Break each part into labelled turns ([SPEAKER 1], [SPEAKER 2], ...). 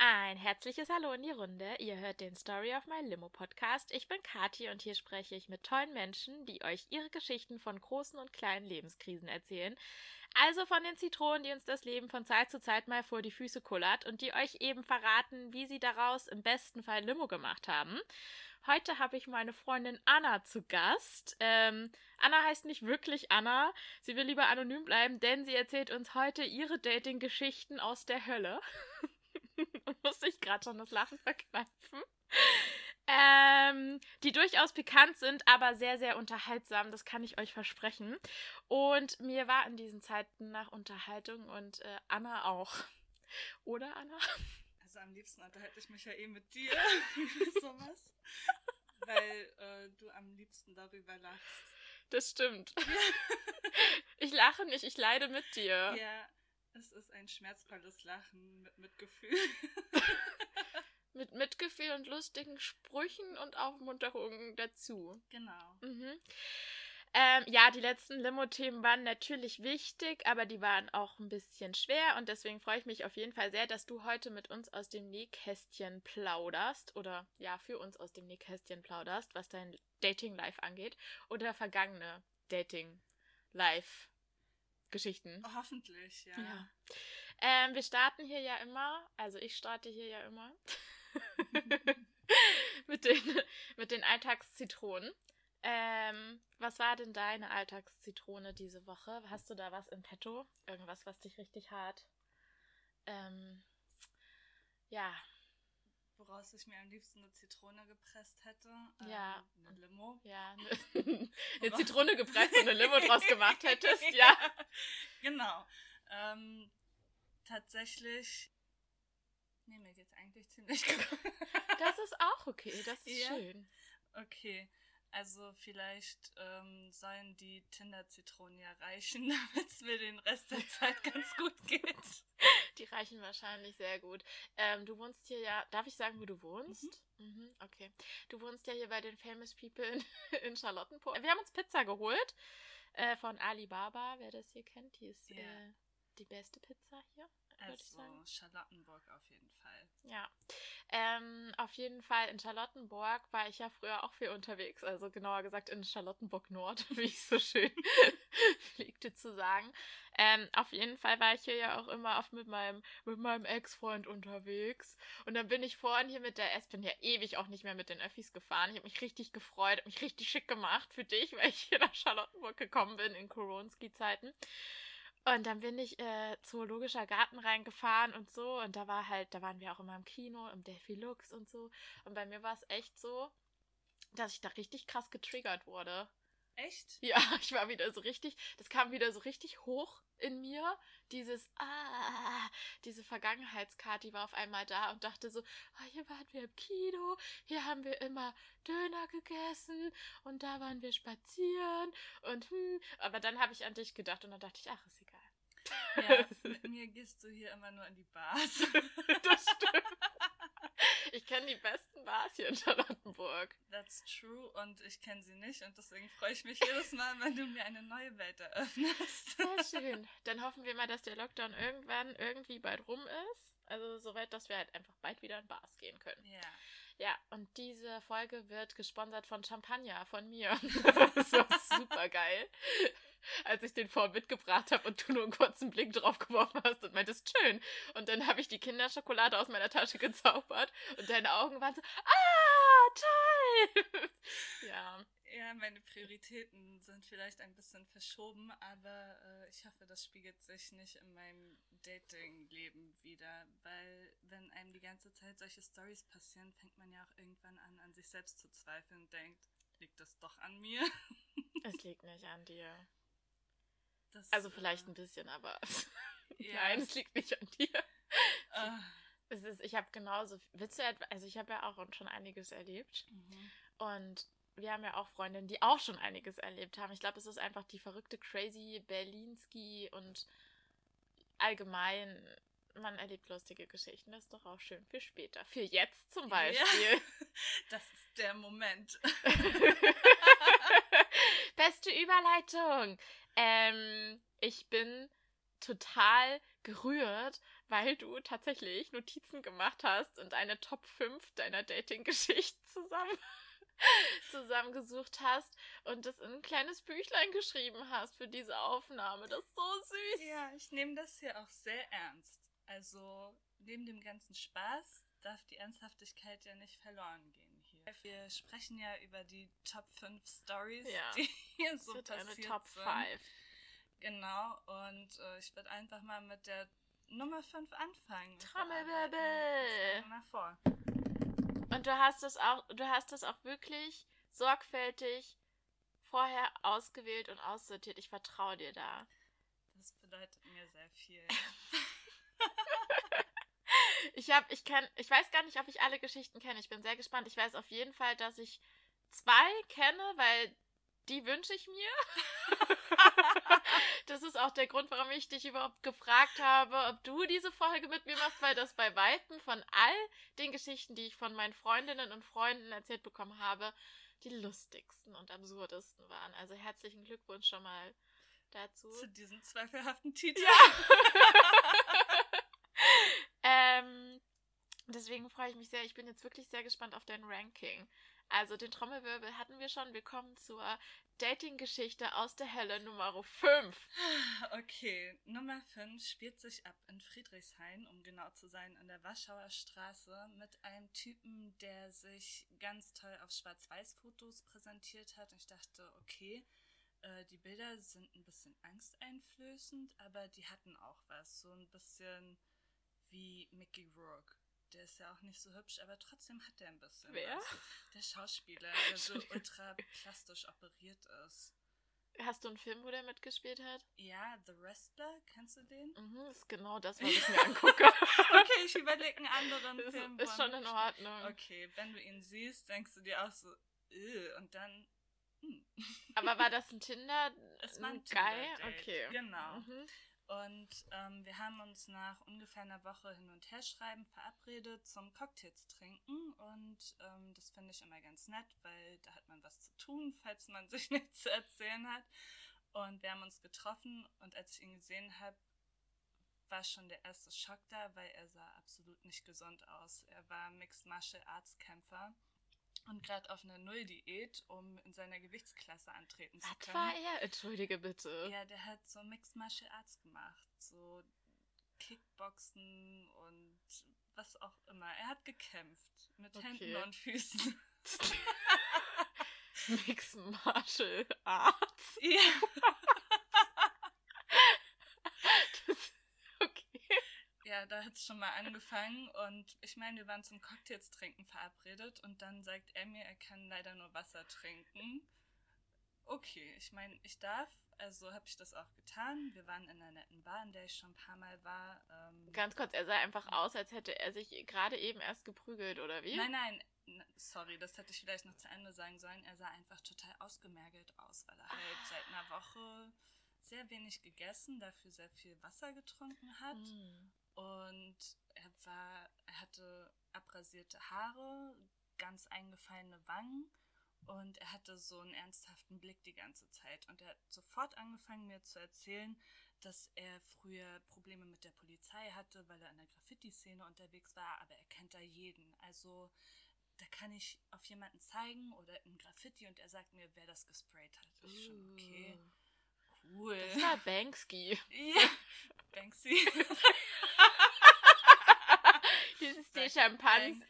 [SPEAKER 1] Ein herzliches Hallo in die Runde. Ihr hört den Story of My Limo Podcast. Ich bin Kathi und hier spreche ich mit tollen Menschen, die euch ihre Geschichten von großen und kleinen Lebenskrisen erzählen. Also von den Zitronen, die uns das Leben von Zeit zu Zeit mal vor die Füße kullert und die euch eben verraten, wie sie daraus im besten Fall Limo gemacht haben. Heute habe ich meine Freundin Anna zu Gast. Anna heißt nicht wirklich Anna. Sie will lieber anonym bleiben, denn sie erzählt uns heute ihre Dating-Geschichten aus der Hölle. Muss ich gerade schon das Lachen verkneifen. Die durchaus pikant sind, aber sehr, sehr unterhaltsam. Das kann ich euch versprechen. Und mir war in diesen Zeiten nach Unterhaltung und Anna auch. Oder, Anna?
[SPEAKER 2] Also am liebsten unterhalte ich mich ja mit dir über sowas. Weil du am liebsten darüber lachst.
[SPEAKER 1] Das stimmt. Ich lache nicht, ich leide mit dir.
[SPEAKER 2] Ja, es ist ein schmerzvolles Lachen mit Mitgefühl.
[SPEAKER 1] Mit Mitgefühl und lustigen Sprüchen und Aufmunterungen dazu.
[SPEAKER 2] Genau.
[SPEAKER 1] Ja, die letzten Limo-Themen waren natürlich wichtig, aber die waren auch ein bisschen schwer und deswegen freue ich mich auf jeden Fall sehr, dass du heute mit uns aus dem Nähkästchen plauderst oder ja, für uns aus dem Nähkästchen plauderst, was dein Dating-Life angeht oder vergangene Dating-Life-Geschichten.
[SPEAKER 2] Hoffentlich, ja.
[SPEAKER 1] Wir starten hier ja immer, also ich starte hier ja immer mit den Alltagszitronen. Was war denn deine Alltagszitrone diese Woche? Hast du da was in petto? Irgendwas, was dich richtig hart, ja.
[SPEAKER 2] Woraus ich mir am liebsten eine Zitrone gepresst hätte.
[SPEAKER 1] Ja.
[SPEAKER 2] Eine Limo.
[SPEAKER 1] Ja, eine Zitrone gepresst und eine Limo draus gemacht hättest, ja.
[SPEAKER 2] Genau. Tatsächlich, mir geht's eigentlich ziemlich gut.
[SPEAKER 1] Das ist auch okay, das ist schön.
[SPEAKER 2] Okay, also vielleicht sollen die Tinder-Zitronen ja reichen, damit es mir den Rest der Zeit ganz gut geht.
[SPEAKER 1] Die reichen wahrscheinlich sehr gut. Du wohnst hier ja, darf ich sagen, wo du wohnst? Okay. Du wohnst ja hier bei den Famous People in Charlottenburg. Wir haben uns Pizza geholt von Alibaba, wer das hier kennt. Die ist die beste Pizza hier.
[SPEAKER 2] Also Charlottenburg auf jeden Fall.
[SPEAKER 1] Ja, auf jeden Fall in Charlottenburg war ich ja früher auch viel unterwegs, also genauer gesagt in Charlottenburg Nord, wie ich so schön pflegte zu sagen. Auf jeden Fall war ich hier ja auch immer oft mit meinem Ex-Freund unterwegs und dann bin ich vorhin hier bin ja ewig auch nicht mehr mit den Öffis gefahren. Ich habe mich richtig gefreut, habe mich richtig schick gemacht für dich, weil ich hier nach Charlottenburg gekommen bin in Koronski-Zeiten. Und dann bin ich Zoologischer Garten reingefahren und so. Und da waren wir auch immer im Kino, im Delphi Lux und so. Und bei mir war es echt so, dass ich da richtig krass getriggert wurde.
[SPEAKER 2] Echt?
[SPEAKER 1] Ja, ich war wieder so richtig, das kam wieder so richtig hoch in mir. Diese Vergangenheitskarte, die war auf einmal da und dachte so, hier waren wir im Kino, hier haben wir immer Döner gegessen und da waren wir spazieren und aber dann habe ich an dich gedacht und dann dachte ich, ach, ist egal.
[SPEAKER 2] Ja, mit mir gehst du hier immer nur in die Bars.
[SPEAKER 1] Das stimmt. Ich kenne die besten Bars hier in Charlottenburg.
[SPEAKER 2] That's true und ich kenne sie nicht und deswegen freue ich mich jedes Mal, wenn du mir eine neue Welt eröffnest.
[SPEAKER 1] Sehr schön. Dann hoffen wir mal, dass der Lockdown irgendwann irgendwie bald rum ist. Also soweit, dass wir halt einfach bald wieder in Bars gehen können.
[SPEAKER 2] Ja.
[SPEAKER 1] Ja, und diese Folge wird gesponsert von Champagner, von mir. Das war super geil. Als ich den vorhin mitgebracht habe und du nur einen kurzen Blick drauf geworfen hast und meintest, schön. Und dann habe ich die Kinderschokolade aus meiner Tasche gezaubert und deine Augen waren so, toll! Ja.
[SPEAKER 2] Ja, meine Prioritäten sind vielleicht ein bisschen verschoben, aber ich hoffe, das spiegelt sich nicht in meinem Dating-Leben wieder, weil wenn einem die ganze Zeit solche Storys passieren, fängt man ja auch irgendwann an sich selbst zu zweifeln und denkt, liegt das doch an mir?
[SPEAKER 1] Es liegt nicht an dir.
[SPEAKER 2] Also
[SPEAKER 1] vielleicht ein bisschen, aber
[SPEAKER 2] ja.
[SPEAKER 1] Nein, es liegt nicht an dir. Ich habe genauso, ich habe ja auch schon einiges erlebt und wir haben ja auch Freundinnen, die auch schon einiges erlebt haben. Ich glaube, es ist einfach die verrückte, crazy Berlinski und allgemein, man erlebt lustige Geschichten. Das ist doch auch schön für später. Für jetzt zum Beispiel.
[SPEAKER 2] Ja, das ist der Moment.
[SPEAKER 1] Beste Überleitung. Ich bin total gerührt, weil du tatsächlich Notizen gemacht hast und eine Top 5 deiner Dating-Geschichten zusammengesucht hast und das in ein kleines Büchlein geschrieben hast für diese Aufnahme. Das ist so süß.
[SPEAKER 2] Ja, ich nehme das hier auch sehr ernst. Also neben dem ganzen Spaß darf die Ernsthaftigkeit ja nicht verloren gehen hier. Wir sprechen ja über die Top 5 Stories, die hier so passiert
[SPEAKER 1] eine Top 5.
[SPEAKER 2] Genau, und ich würde einfach mal mit der Nummer 5 anfangen.
[SPEAKER 1] Trommelwirbel!
[SPEAKER 2] Mal vor.
[SPEAKER 1] Und du hast das auch wirklich sorgfältig vorher ausgewählt und aussortiert. Ich vertraue dir da.
[SPEAKER 2] Das bedeutet mir sehr viel.
[SPEAKER 1] Ich weiß gar nicht, ob ich alle Geschichten kenne. Ich bin sehr gespannt. Ich weiß auf jeden Fall, dass ich 2 kenne, weil die wünsche ich mir. Das ist auch der Grund, warum ich dich überhaupt gefragt habe, ob du diese Folge mit mir machst, weil das bei Weitem von all den Geschichten, die ich von meinen Freundinnen und Freunden erzählt bekommen habe, die lustigsten und absurdesten waren. Also herzlichen Glückwunsch schon mal dazu.
[SPEAKER 2] Zu diesem zweifelhaften Titel.
[SPEAKER 1] Ja. Deswegen freue ich mich sehr. Ich bin jetzt wirklich sehr gespannt auf dein Ranking. Also den Trommelwirbel hatten wir schon. Wir kommen zur Dating-Geschichte aus der Hölle Nummer 5.
[SPEAKER 2] Okay, Nummer 5 spielt sich ab in Friedrichshain, um genau zu sein, an der Warschauer Straße, mit einem Typen, der sich ganz toll auf Schwarz-Weiß-Fotos präsentiert hat. Und ich dachte, okay, die Bilder sind ein bisschen angsteinflößend, aber die hatten auch was. So ein bisschen wie Mickey Rourke. Der ist ja auch nicht so hübsch, aber trotzdem hat er ein bisschen
[SPEAKER 1] Wer?
[SPEAKER 2] was. Der Schauspieler, der so ultra plastisch operiert ist.
[SPEAKER 1] Hast du einen Film, wo der mitgespielt hat?
[SPEAKER 2] Ja, The Wrestler, kennst du den?
[SPEAKER 1] Das ist genau das, was ich mir angucke.
[SPEAKER 2] Okay, ich überlege einen anderen Film.
[SPEAKER 1] Ist schon in Ordnung.
[SPEAKER 2] Okay, wenn du ihn siehst, denkst du dir auch so, und dann,
[SPEAKER 1] Aber war das ein Tinder?
[SPEAKER 2] Es war ein
[SPEAKER 1] Guy?
[SPEAKER 2] Tinder-Date,
[SPEAKER 1] Okay.
[SPEAKER 2] genau.
[SPEAKER 1] Mhm.
[SPEAKER 2] Und wir haben uns nach ungefähr einer Woche hin und her schreiben verabredet zum Cocktails trinken. Und das finde ich immer ganz nett, weil da hat man was zu tun, falls man sich nichts zu erzählen hat. Und wir haben uns getroffen und als ich ihn gesehen habe, war schon der erste Schock da, weil er sah absolut nicht gesund aus. Er war Mixed Martial Arts Kämpfer. Und gerade auf einer Null-Diät, um in seiner Gewichtsklasse antreten zu können.
[SPEAKER 1] Was war er? Entschuldige bitte.
[SPEAKER 2] Ja, der hat so Mixed Martial Arts gemacht. So Kickboxen und was auch immer. Er hat gekämpft. Mit Händen und Füßen.
[SPEAKER 1] Mixed Martial Arts?
[SPEAKER 2] Ja. Ja, da hat es schon mal angefangen und ich meine, wir waren zum Cocktails trinken verabredet und dann sagt er mir, er kann leider nur Wasser trinken. Okay, ich meine, ich darf, also habe ich das auch getan. Wir waren in einer netten Bar, in der ich schon ein paar Mal war.
[SPEAKER 1] Ganz kurz, er sah einfach aus, als hätte er sich gerade eben erst geprügelt, oder wie?
[SPEAKER 2] Nein, sorry, das hätte ich vielleicht noch zu Ende sagen sollen. Er sah einfach total ausgemergelt aus, weil er halt seit einer Woche sehr wenig gegessen, dafür sehr viel Wasser getrunken hat. Und er hatte abrasierte Haare, ganz eingefallene Wangen und er hatte so einen ernsthaften Blick die ganze Zeit. Und er hat sofort angefangen, mir zu erzählen, dass er früher Probleme mit der Polizei hatte, weil er in der Graffiti-Szene unterwegs war, aber er kennt da jeden. Also da kann ich auf jemanden zeigen oder ein Graffiti und er sagt mir, wer das gesprayt hat. Ich schon, okay, cool.
[SPEAKER 1] Das war Banksy.
[SPEAKER 2] Ja, Banksy.
[SPEAKER 1] Dieses der Champagner.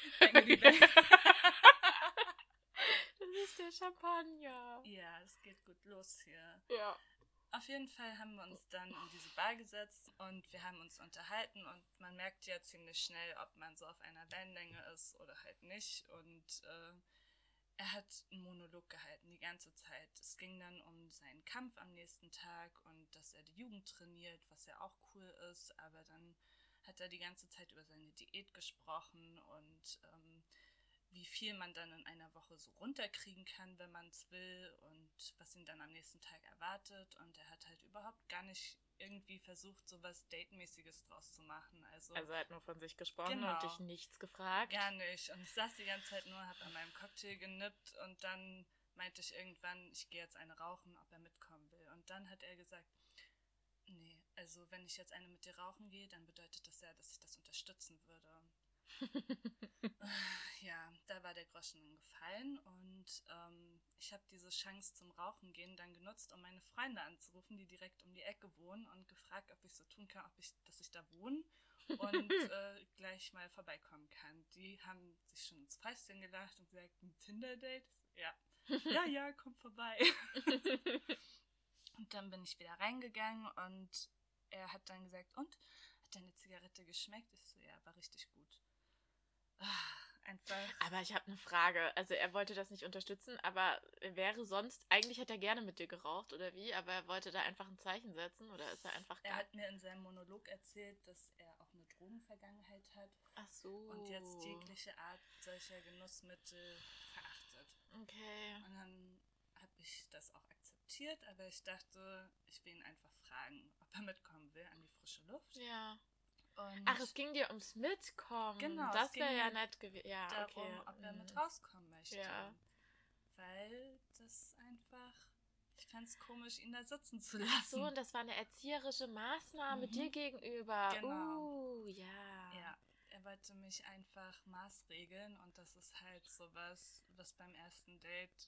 [SPEAKER 1] Das ist der Champagner.
[SPEAKER 2] Ja, es geht gut los hier.
[SPEAKER 1] Ja.
[SPEAKER 2] Auf jeden Fall haben wir uns dann in diese Bar gesetzt und wir haben uns unterhalten und man merkt ja ziemlich schnell, ob man so auf einer Wellenlänge ist oder halt nicht. Und er hat einen Monolog gehalten die ganze Zeit. Es ging dann um seinen Kampf am nächsten Tag und dass er die Jugend trainiert, was ja auch cool ist, aber dann hat er die ganze Zeit über seine Diät gesprochen und wie viel man dann in einer Woche so runterkriegen kann, wenn man es will und was ihn dann am nächsten Tag erwartet. Und er hat halt überhaupt gar nicht irgendwie versucht, so was Date-mäßiges draus zu machen. Also
[SPEAKER 1] er hat nur von sich gesprochen und dich nichts gefragt?
[SPEAKER 2] Gar nicht. Und ich saß die ganze Zeit nur, habe an meinem Cocktail genippt und dann meinte ich irgendwann, ich gehe jetzt eine rauchen, ob er mitkommen will. Und dann hat er gesagt, nee, also wenn ich jetzt eine mit dir rauchen gehe, dann bedeutet das ja, dass ich das unterstützen würde. Ja, da war der Groschen dann gefallen und ich habe diese Chance zum Rauchen gehen dann genutzt, um meine Freunde anzurufen, die direkt um die Ecke wohnen und gefragt, ob ich so tun kann, dass ich da wohne und gleich mal vorbeikommen kann. Die haben sich schon ins Fäustchen gelacht und gesagt, ein Tinder-Date? Ja. Ja, komm vorbei. Und dann bin ich wieder reingegangen und er hat dann gesagt, und? Hat deine Zigarette geschmeckt? Ich so, ja, war richtig gut. Einfach.
[SPEAKER 1] Aber ich habe eine Frage. Also er wollte das nicht unterstützen, aber wäre sonst, eigentlich hätte er gerne mit dir geraucht oder wie, aber er wollte da einfach ein Zeichen setzen oder ist er einfach...
[SPEAKER 2] Er hat mir in seinem Monolog erzählt, dass er auch eine Drogenvergangenheit hat.
[SPEAKER 1] Ach so.
[SPEAKER 2] Und jetzt jegliche Art solcher Genussmittel verachtet.
[SPEAKER 1] Okay.
[SPEAKER 2] Und dann habe ich das auch akzeptiert, aber ich dachte, ich will ihn einfach fragen, ob er mitkommen will an die frische Luft.
[SPEAKER 1] Ja.
[SPEAKER 2] Und
[SPEAKER 1] ach, es ging dir ums Mitkommen.
[SPEAKER 2] Genau,
[SPEAKER 1] Das wäre ja nett gewesen. Ja,
[SPEAKER 2] darum,
[SPEAKER 1] okay.
[SPEAKER 2] ob er mit rauskommen möchte.
[SPEAKER 1] Ja.
[SPEAKER 2] Weil das einfach, ich fände es komisch, ihn da sitzen zu lassen.
[SPEAKER 1] Ach so, und das war eine erzieherische Maßnahme dir gegenüber.
[SPEAKER 2] Genau.
[SPEAKER 1] Ja.
[SPEAKER 2] Ja, er wollte mich einfach maßregeln und das ist halt sowas, was beim ersten Date,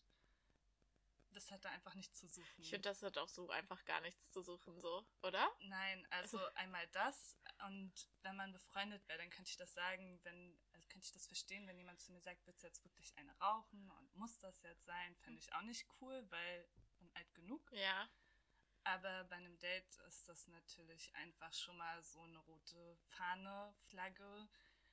[SPEAKER 2] das hat da einfach nichts zu suchen.
[SPEAKER 1] Ich finde, das hat auch so einfach gar nichts zu suchen, so, oder?
[SPEAKER 2] Nein, also einmal das und wenn man befreundet wäre, dann könnte ich das sagen, könnte ich das verstehen, wenn jemand zu mir sagt, willst du jetzt wirklich eine rauchen und muss das jetzt sein, fände ich auch nicht cool, weil bin alt genug.
[SPEAKER 1] Ja.
[SPEAKER 2] Aber bei einem Date ist das natürlich einfach schon mal so eine rote Fahne, Flagge,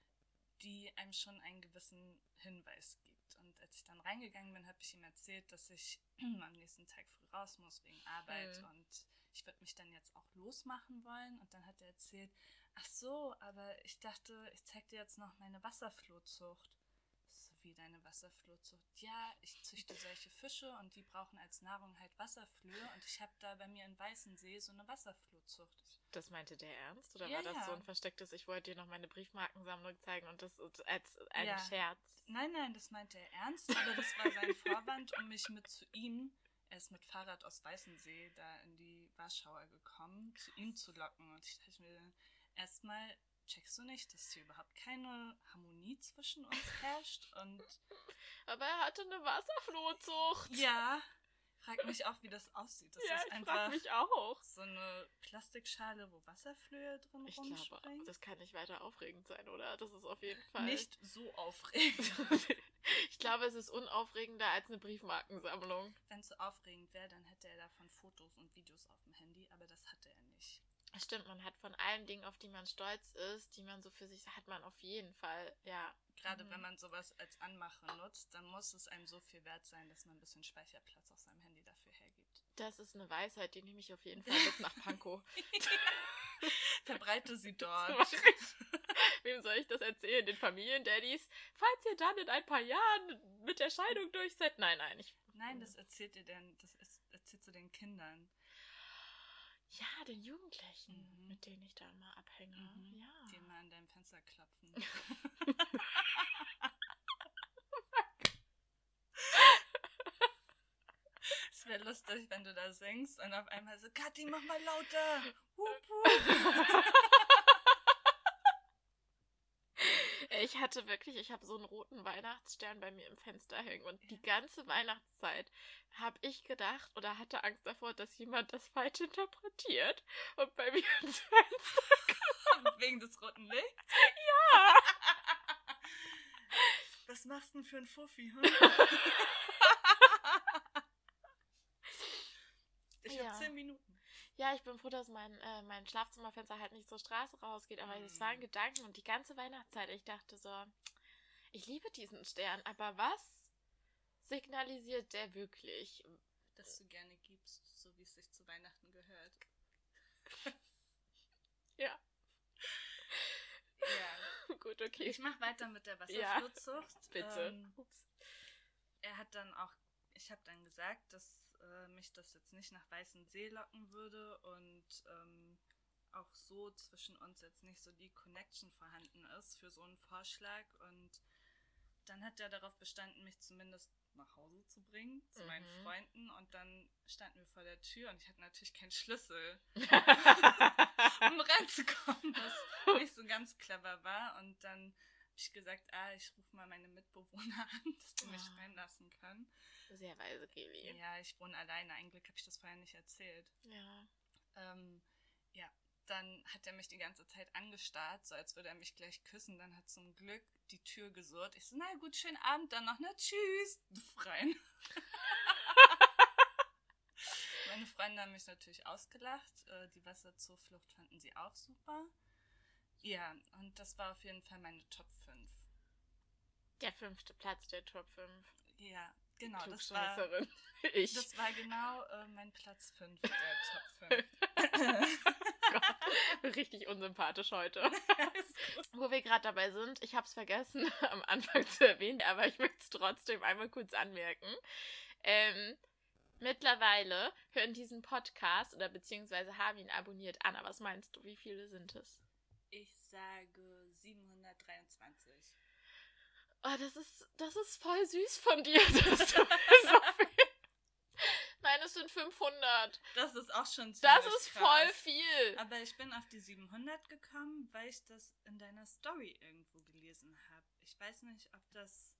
[SPEAKER 2] die einem schon einen gewissen Hinweis gibt. Und als ich dann reingegangen bin, habe ich ihm erzählt, dass ich am nächsten Tag früh raus muss wegen Arbeit und ich würde mich dann jetzt auch losmachen wollen. Und dann hat er erzählt, ach so, aber ich dachte, ich zeig dir jetzt noch meine Wasserflohzucht. So wie deine Wasserflohzucht? Ja, ich züchte solche Fische und die brauchen als Nahrung halt Wasserflöhe und ich habe da bei mir in Weißensee so eine Wasserflohzucht.
[SPEAKER 1] Das meinte der ernst? Oder
[SPEAKER 2] Ja,
[SPEAKER 1] war das
[SPEAKER 2] ja.
[SPEAKER 1] so ein verstecktes, ich wollte dir noch meine Briefmarkensammlung zeigen und das als ein Scherz?
[SPEAKER 2] Nein, das meinte er ernst, aber das war sein Vorwand, um mich mit zu ihm, er ist mit Fahrrad aus Weißensee da in die Warschauer gekommen, zu ihm zu locken. Und ich dachte mir, erstmal checkst du nicht, dass hier überhaupt keine Harmonie zwischen uns herrscht und...
[SPEAKER 1] Aber er hatte eine Wasserflohzucht.
[SPEAKER 2] Ja, frag mich auch, wie das aussieht. Das ist
[SPEAKER 1] ich
[SPEAKER 2] einfach
[SPEAKER 1] frag mich auch.
[SPEAKER 2] so eine Plastikschale, wo Wasserflöhe drin
[SPEAKER 1] Ich
[SPEAKER 2] rumspringen.
[SPEAKER 1] glaube, das kann nicht weiter aufregend sein, oder? Das ist auf jeden Fall...
[SPEAKER 2] Nicht so aufregend.
[SPEAKER 1] Ich glaube, es ist unaufregender als eine Briefmarkensammlung.
[SPEAKER 2] Wenn es so aufregend wäre, dann hätte er davon Fotos und Videos auf dem Handy, aber das hatte er nicht.
[SPEAKER 1] Stimmt, man hat von allen Dingen, auf die man stolz ist, die man so für sich hat, man auf jeden Fall, ja.
[SPEAKER 2] Gerade wenn man sowas als Anmache nutzt, dann muss es einem so viel wert sein, dass man ein bisschen Speicherplatz auf seinem Handy dafür hergibt.
[SPEAKER 1] Das ist eine Weisheit, die nehme ich auf jeden Fall mit nach Pankow.
[SPEAKER 2] Verbreite sie dort.
[SPEAKER 1] Wem soll ich das erzählen? Den Familiendaddys? Falls ihr dann in ein paar Jahren mit der Scheidung durch seid? Nein.
[SPEAKER 2] Nein, das erzählt erzählst du den Kindern.
[SPEAKER 1] Ja, den Jugendlichen, mit denen ich da immer abhänge. Ja.
[SPEAKER 2] Die immer an deinem Fenster klopfen. Es wäre lustig, wenn du da singst und auf einmal so, Kathi, mach mal lauter. Hup, hup.
[SPEAKER 1] Ich habe so einen roten Weihnachtsstern bei mir im Fenster hängen und die ganze Weihnachtszeit habe ich gedacht oder hatte Angst davor, dass jemand das falsch interpretiert und bei mir ins Fenster
[SPEAKER 2] kommt. Wegen des roten Lichts?
[SPEAKER 1] Ja!
[SPEAKER 2] Was machst du denn für ein Fuffi? Hm? Ich habe 10 Minuten.
[SPEAKER 1] Ja, ich bin froh, dass mein Schlafzimmerfenster halt nicht zur Straße rausgeht, aber es waren Gedanken und die ganze Weihnachtszeit, ich dachte so, ich liebe diesen Stern, aber was signalisiert der wirklich?
[SPEAKER 2] Dass du gerne gibst, so wie es sich zu Weihnachten gehört.
[SPEAKER 1] Ja.
[SPEAKER 2] Ja.
[SPEAKER 1] Gut, okay.
[SPEAKER 2] Ich mache weiter mit der Wasserflohzucht.
[SPEAKER 1] Ja, bitte.
[SPEAKER 2] Ich habe dann gesagt, dass mich das jetzt nicht nach Weißensee locken würde und auch so zwischen uns jetzt nicht so die Connection vorhanden ist für so einen Vorschlag und dann hat er darauf bestanden, mich zumindest nach Hause zu bringen, zu meinen Freunden. Und dann standen wir vor der Tür und ich hatte natürlich keinen Schlüssel, um reinzukommen, was nicht so ganz clever war. Und dann habe ich gesagt, ich rufe mal meine Mitbewohner an, dass die mich reinlassen können.
[SPEAKER 1] Sehr weise, Kelly.
[SPEAKER 2] Ja, ich wohne alleine. Eigentlich habe ich das vorher nicht erzählt.
[SPEAKER 1] Ja.
[SPEAKER 2] Dann hat er mich die ganze Zeit angestarrt, so als würde er mich gleich küssen. Dann hat zum Glück die Tür gesurrt. Ich so, na gut, schönen Abend dann noch, ne? Tschüss. Rein. Meine Freunde haben mich natürlich ausgelacht. Die Wasserzuflucht fanden sie auch super. Ja, und das war auf jeden Fall meine Top 5.
[SPEAKER 1] Der 5. Platz der Top 5.
[SPEAKER 2] Ja, genau. Das war genau mein Platz 5 der Top 5.
[SPEAKER 1] Gott, richtig unsympathisch heute. Wo wir gerade dabei sind, ich habe es vergessen am Anfang zu erwähnen, aber ich möchte es trotzdem einmal kurz anmerken. Mittlerweile hören diesen Podcast oder beziehungsweise haben ihn abonniert. Anna, was meinst du, wie viele sind es?
[SPEAKER 2] Ich sage 723.
[SPEAKER 1] Oh, das ist voll süß von dir, dass du so viel... Nein, es sind 500.
[SPEAKER 2] Das ist auch schon ziemlich
[SPEAKER 1] Das ist
[SPEAKER 2] krass.
[SPEAKER 1] voll viel.
[SPEAKER 2] Aber ich bin auf die 700 gekommen, weil ich das in deiner Story irgendwo gelesen habe. Ich weiß nicht, ob das...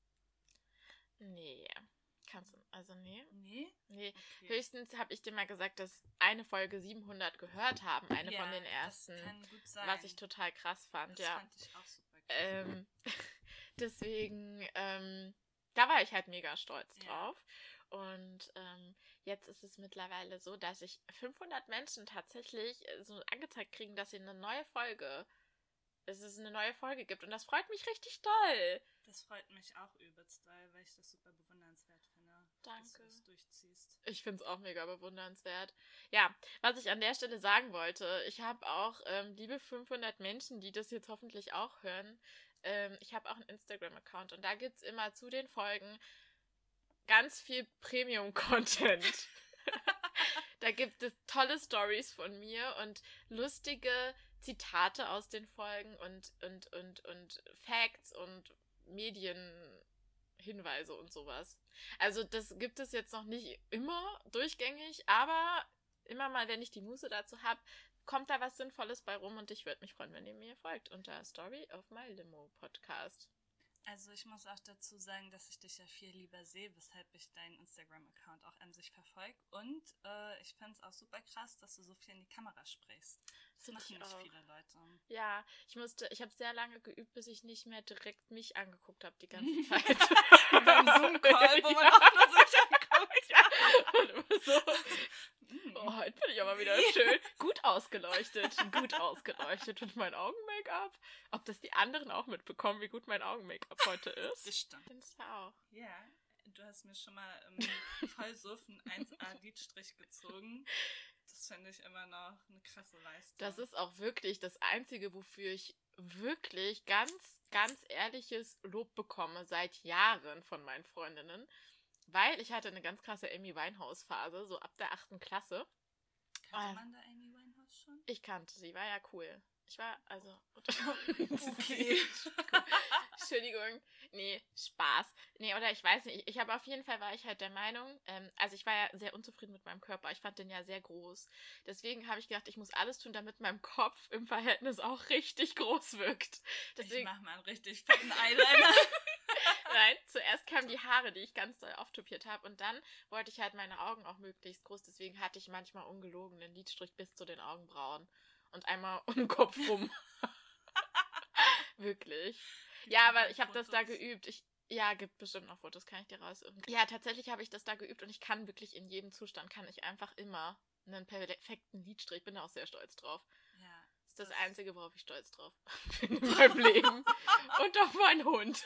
[SPEAKER 1] Nee. Kannst du... Also nee.
[SPEAKER 2] Nee?
[SPEAKER 1] Nee.
[SPEAKER 2] Okay.
[SPEAKER 1] Höchstens habe ich dir mal gesagt, dass eine Folge 700 gehört haben. Eine von den ersten.
[SPEAKER 2] Das kann gut sein.
[SPEAKER 1] Was ich total krass fand,
[SPEAKER 2] das
[SPEAKER 1] ja.
[SPEAKER 2] Fand ich auch super krass.
[SPEAKER 1] Deswegen, da war ich halt mega stolz drauf. Und jetzt ist es mittlerweile so, dass ich 500 Menschen tatsächlich so angezeigt kriegen, dass es eine neue Folge gibt. Und das freut mich richtig doll.
[SPEAKER 2] Das freut mich auch übelst doll, weil ich das super bewundernswert finde.
[SPEAKER 1] Danke.
[SPEAKER 2] Dass du es durchziehst.
[SPEAKER 1] Ich finde es auch mega bewundernswert. Ja, was ich an der Stelle sagen wollte, ich habe auch, liebe 500 Menschen, die das jetzt hoffentlich auch hören, ich habe auch einen Instagram-Account und da gibt es immer zu den Folgen ganz viel Premium-Content. Da gibt es tolle Stories von mir und lustige Zitate aus den Folgen und Facts und Medienhinweise und sowas. Also das gibt es jetzt noch nicht immer durchgängig, aber immer mal, wenn ich die Muße dazu habe, kommt da was Sinnvolles bei rum und ich würde mich freuen, wenn ihr mir folgt unter Story of My Limo Podcast.
[SPEAKER 2] Also ich muss auch dazu sagen, dass ich dich ja viel lieber sehe, weshalb ich deinen Instagram-Account auch an sich verfolge. Und ich fand es auch super krass, dass du so viel in die Kamera sprichst. Das machen nicht viele Leute.
[SPEAKER 1] Ja, ich habe sehr lange geübt, bis ich nicht mehr direkt mich angeguckt habe die ganze Zeit.
[SPEAKER 2] Beim Zoom-Call, wo man auch nur sich anguckt.
[SPEAKER 1] Ja. Und immer so, oh, heute bin ich aber wieder schön. Gut ausgeleuchtet mit meinem Augen-Make-up. Ob das die anderen auch mitbekommen, wie gut mein Augen-Make-up heute ist?
[SPEAKER 2] Das stimmt.
[SPEAKER 1] Findest du auch?
[SPEAKER 2] Ja, du hast mir schon mal Vollsuffen 1A-Lidstrich gezogen. Das finde ich immer noch eine krasse Leistung.
[SPEAKER 1] Das ist auch wirklich das Einzige, wofür ich wirklich ganz, ganz ehrliches Lob bekomme seit Jahren von meinen Freundinnen. Weil ich hatte eine ganz krasse Amy Winehouse-Phase, so ab der 8. Klasse.
[SPEAKER 2] Kannte man da Amy Winehouse schon?
[SPEAKER 1] Ich kannte sie, war ja cool. Ich war, also...
[SPEAKER 2] Okay.
[SPEAKER 1] Entschuldigung. Nee, Spaß. Nee, oder ich weiß nicht. Ich habe auf jeden Fall, war ich halt der Meinung, also ich war ja sehr unzufrieden mit meinem Körper. Ich fand den ja sehr groß. Deswegen habe ich gedacht, ich muss alles tun, damit mein Kopf im Verhältnis auch richtig groß wirkt. Deswegen,
[SPEAKER 2] ich mach mal einen richtig fetten Eyeliner.
[SPEAKER 1] Nein, zuerst kamen die Haare, die ich ganz doll auftupiert habe. Und dann wollte ich halt meine Augen auch möglichst groß. Deswegen hatte ich manchmal ungelogen einen Lidstrich bis zu den Augenbrauen. Und einmal um den Kopf rum. Wirklich. Ja, aber ich habe das da geübt. Ja, gibt bestimmt noch Fotos, kann ich dir raussuchen. Ja, tatsächlich habe ich das da geübt und ich kann wirklich in jedem Zustand, kann ich einfach immer einen perfekten Lidstrich. Ich bin da auch sehr stolz drauf.
[SPEAKER 2] Ja.
[SPEAKER 1] Das ist das Einzige, worauf ich stolz drauf bin in meinem Leben. Und auf meinen Hund.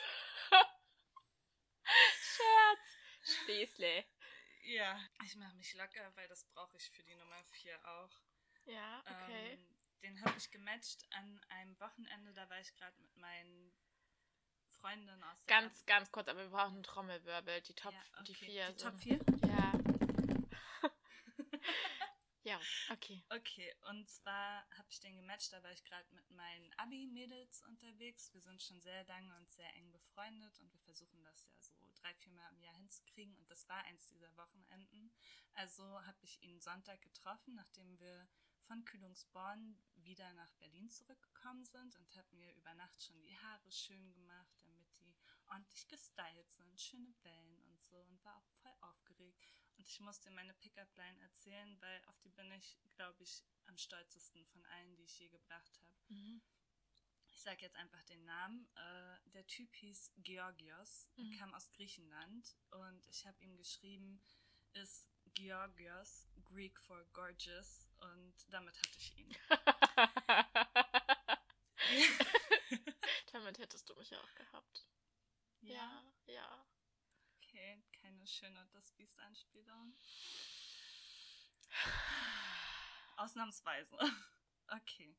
[SPEAKER 1] Scherz. Späßle.
[SPEAKER 2] Ja, ich mache mich locker, weil das brauche ich für die Nummer 4 auch.
[SPEAKER 1] Ja, okay.
[SPEAKER 2] Den habe ich gematcht an einem Wochenende, da war ich gerade mit meinen Freundinnen aus der
[SPEAKER 1] Ganz kurz, aber wir brauchen einen Trommelwirbel. Die Top 4.
[SPEAKER 2] Die Top 4?
[SPEAKER 1] Ja. Ja, Ja, okay.
[SPEAKER 2] Okay, und zwar habe ich den gematcht, da war ich gerade mit meinen Abi-Mädels unterwegs. Wir sind schon sehr lange und sehr eng befreundet und wir versuchen das ja so 3-4 Mal im Jahr hinzukriegen. Und das war eins dieser Wochenenden. Also habe ich ihn Sonntag getroffen, nachdem wir von Kühlungsborn wieder nach Berlin zurückgekommen sind und habe mir über Nacht schon die Haare schön gemacht, damit die ordentlich gestylt sind, schöne Wellen und so, und war auch voll aufgeregt. Und ich musste meine Pickup-Line erzählen, weil auf die bin ich, glaube ich, am stolzesten von allen, die ich je gebracht habe.
[SPEAKER 1] Mhm.
[SPEAKER 2] Ich sage jetzt einfach den Namen. Der Typ hieß Georgios, kam aus Griechenland und ich habe ihm geschrieben, ist Georgios Greek for gorgeous, und damit hatte ich ihn.
[SPEAKER 1] Damit hättest du mich auch gehabt. Ja.
[SPEAKER 2] Okay, keine schöne Das Biest-Anspielung. Ausnahmsweise. Okay.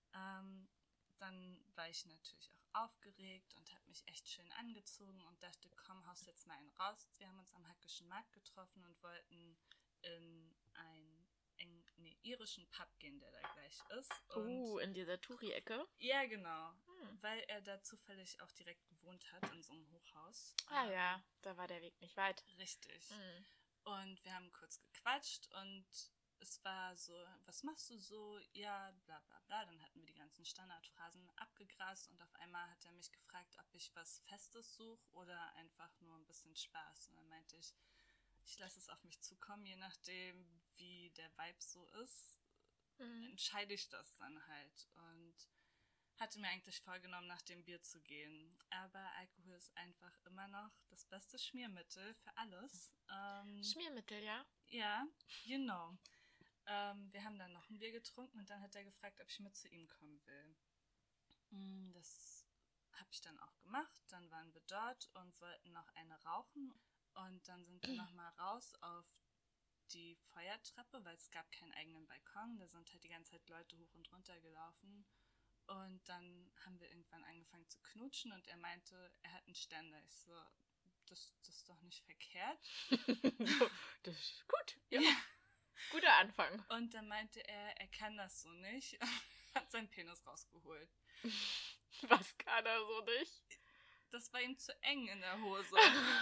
[SPEAKER 2] Dann war ich natürlich auch aufgeregt und habe mich echt schön angezogen und dachte, komm, haust jetzt mal einen raus. Wir haben uns am Hackischen Markt getroffen und wollten in einen irischen Pub gehen, der da gleich ist. Und
[SPEAKER 1] in dieser Touri-Ecke?
[SPEAKER 2] ja, genau. Weil er da zufällig auch direkt gewohnt hat, in so einem Hochhaus.
[SPEAKER 1] Ja, da war der Weg nicht weit.
[SPEAKER 2] Richtig. Und wir haben kurz gequatscht und es war so, was machst du so? Ja, bla bla bla. Dann hatten wir die ganzen Standardphrasen abgegrast und auf einmal hat er mich gefragt, ob ich was Festes suche oder einfach nur ein bisschen Spaß. Und dann meinte ich, ich lasse es auf mich zukommen, je nachdem, wie der Vibe so ist, entscheide ich das dann halt. Und hatte mir eigentlich vorgenommen, nach dem Bier zu gehen. Aber Alkohol ist einfach immer noch das beste Schmiermittel für alles.
[SPEAKER 1] Schmiermittel, ja?
[SPEAKER 2] Ja, you know. Wir haben dann noch ein Bier getrunken und dann hat er gefragt, ob ich mit zu ihm kommen will. Das habe ich dann auch gemacht. Dann waren wir dort und wollten noch eine rauchen. Und dann sind wir nochmal raus auf die Feuertreppe, weil es gab keinen eigenen Balkon. Da sind halt die ganze Zeit Leute hoch und runter gelaufen. Und dann haben wir irgendwann angefangen zu knutschen und er meinte, er hat einen Ständer. Ich so, das ist doch nicht verkehrt.
[SPEAKER 1] Das ist gut. Ja. Guter Anfang.
[SPEAKER 2] Und dann meinte er kann das so nicht. Hat seinen Penis rausgeholt.
[SPEAKER 1] Was kann er so nicht?
[SPEAKER 2] Das war ihm zu eng in der Hose.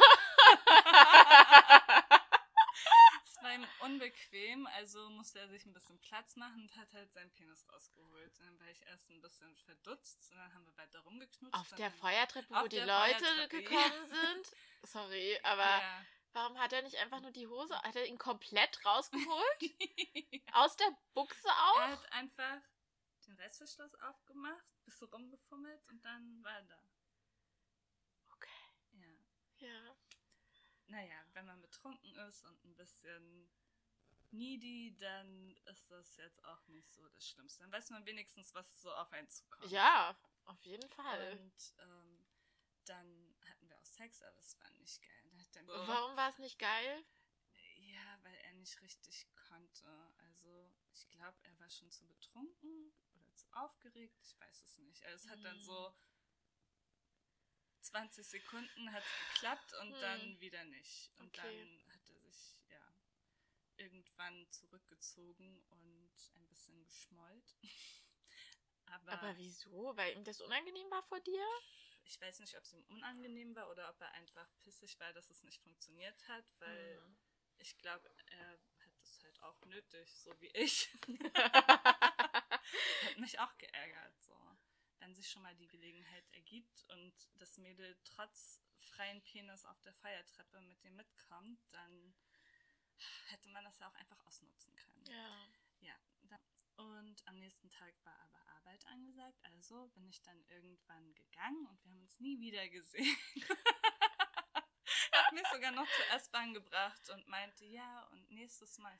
[SPEAKER 2] Es war ihm unbequem, also musste er sich ein bisschen Platz machen und hat halt seinen Penis rausgeholt. Und dann war ich erst ein bisschen verdutzt und dann haben wir weiter rumgeknutscht.
[SPEAKER 1] Auf der Feuertreppe, wo die Leute gekommen sind? Sorry, aber
[SPEAKER 2] Ja.
[SPEAKER 1] warum hat er nicht einfach nur die Hose? Hat er ihn komplett rausgeholt? Aus der Buchse auch?
[SPEAKER 2] Er hat einfach den Reißverschluss aufgemacht, bisschen rumgefummelt und dann war er da.
[SPEAKER 1] Okay. Ja.
[SPEAKER 2] Naja, wenn man betrunken ist und ein bisschen needy, dann ist das jetzt auch nicht so das Schlimmste. Dann weiß man wenigstens, was so auf einen zukommt.
[SPEAKER 1] Ja, auf jeden Fall.
[SPEAKER 2] Und dann hatten wir auch Sex, aber es war nicht geil.
[SPEAKER 1] Warum war es nicht geil?
[SPEAKER 2] Ja, weil er nicht richtig konnte. Also ich glaube, er war schon zu betrunken oder zu aufgeregt. Ich weiß es nicht. Also es hat dann so 20 Sekunden hat es geklappt und dann wieder nicht. Und dann hat er sich irgendwann zurückgezogen und ein bisschen geschmollt. Aber
[SPEAKER 1] wieso? Weil ihm das unangenehm war vor dir?
[SPEAKER 2] Ich weiß nicht, ob es ihm unangenehm war oder ob er einfach pissig war, dass es nicht funktioniert hat, weil ich glaube, er hat es halt auch nötig, so wie ich. Hat mich auch geärgert, so. Wenn sich schon mal die Gelegenheit ergibt und das Mädel trotz freien Penis auf der Feuertreppe mit dem mitkommt, dann hätte man das ja auch einfach ausnutzen können.
[SPEAKER 1] Ja.
[SPEAKER 2] Und am nächsten Tag war aber Arbeit angesagt, also bin ich dann irgendwann gegangen und wir haben uns nie wieder gesehen. Er hat mich sogar noch zur S-Bahn gebracht und meinte, ja, und nächstes Mal.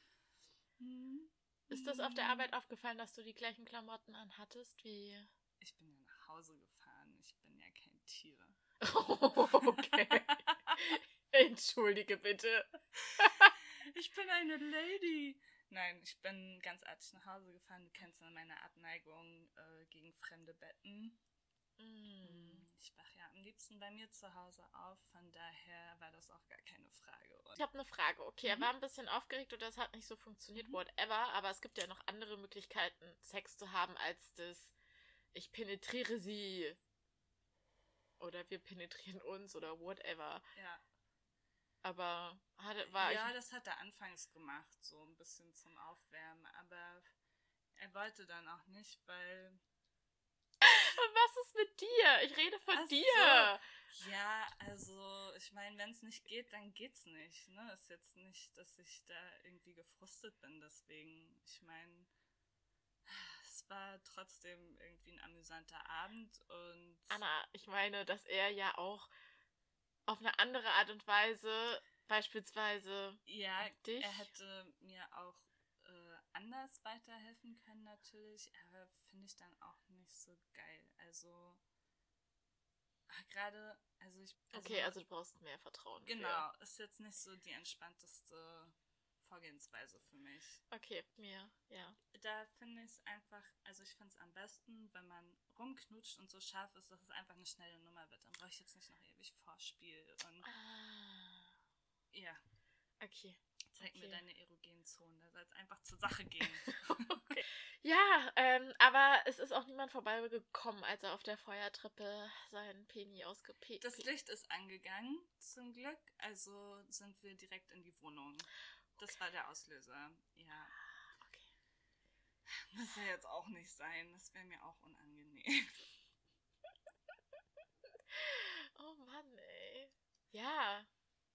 [SPEAKER 1] Ist das auf der Arbeit aufgefallen, dass du die gleichen Klamotten anhattest wie...
[SPEAKER 2] Ich bin ja nach Hause gefahren, ich bin ja kein Tier.
[SPEAKER 1] Okay. Entschuldige bitte.
[SPEAKER 2] Ich bin eine Lady. Nein, ich bin ganz artig nach Hause gefahren. Du kennst ja meine Abneigung gegen fremde Betten. Ich wach ja am liebsten bei mir zu Hause auf. Von daher war das auch gar keine Frage. Und
[SPEAKER 1] Ich habe eine Frage. Okay, er war ein bisschen aufgeregt oder es hat nicht so funktioniert, whatever. Aber es gibt ja noch andere Möglichkeiten, Sex zu haben, als das ich penetriere sie oder wir penetrieren uns oder whatever.
[SPEAKER 2] ja.
[SPEAKER 1] Aber
[SPEAKER 2] Das hat er anfangs gemacht, so ein bisschen zum Aufwärmen. Aber er wollte dann auch nicht, weil...
[SPEAKER 1] Was ist mit dir? Ich rede von dir.
[SPEAKER 2] So. Ja, also ich meine, wenn es nicht geht, dann geht's nicht. Ne? Ist jetzt nicht, dass ich da irgendwie gefrustet bin. Deswegen, ich meine, es war trotzdem irgendwie ein amüsanter Abend. Und
[SPEAKER 1] Anna, ich meine, dass er ja auch auf eine andere Art und Weise, beispielsweise
[SPEAKER 2] ja,
[SPEAKER 1] dich...
[SPEAKER 2] er hätte mir auch anders weiterhelfen können natürlich, aber finde ich dann auch nicht so geil. Also gerade,
[SPEAKER 1] okay, also du brauchst mehr Vertrauen.
[SPEAKER 2] Genau, ist jetzt nicht so die entspannteste Vorgehensweise für mich.
[SPEAKER 1] Okay, mir, ja.
[SPEAKER 2] Da finde ich es einfach, also ich finde es am besten, wenn man rumknutscht und so scharf ist, dass es einfach eine schnelle Nummer wird. Dann brauche ich jetzt nicht noch ewig Vorspiel und ja.
[SPEAKER 1] Okay.
[SPEAKER 2] Zeig mir deine erogenen Zonen, da soll es einfach zur Sache gehen.
[SPEAKER 1] Okay. Ja, aber es ist auch niemand vorbeigekommen, als er auf der Feuertreppe seinen Peni ausgepickt.
[SPEAKER 2] Das Licht ist angegangen, zum Glück, also sind wir direkt in die Wohnung. Das war der Auslöser, ja.
[SPEAKER 1] Okay.
[SPEAKER 2] Muss ja jetzt auch nicht sein, das wäre mir auch unangenehm.
[SPEAKER 1] Oh Mann, ey. Ja.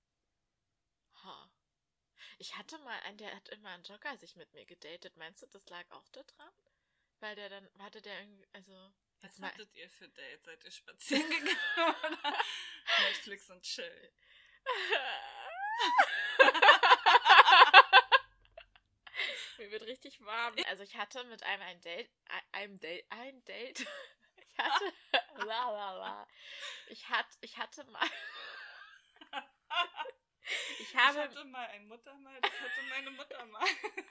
[SPEAKER 1] Ich hatte mal einen, der hat immer einen Jogger sich mit mir gedatet. Meinst du, das lag auch da dran? Weil der dann, hatte der irgendwie, also...
[SPEAKER 2] Was hattet ihr für Dates? Seid ihr spazieren gegangen oder Netflix und Chill?
[SPEAKER 1] Mir wird richtig warm. Also ich hatte mit einem ein Date. Ich hatte, ich hatte mal... Ich hatte
[SPEAKER 2] mal ein Muttermal, das hatte meine Mutter mal.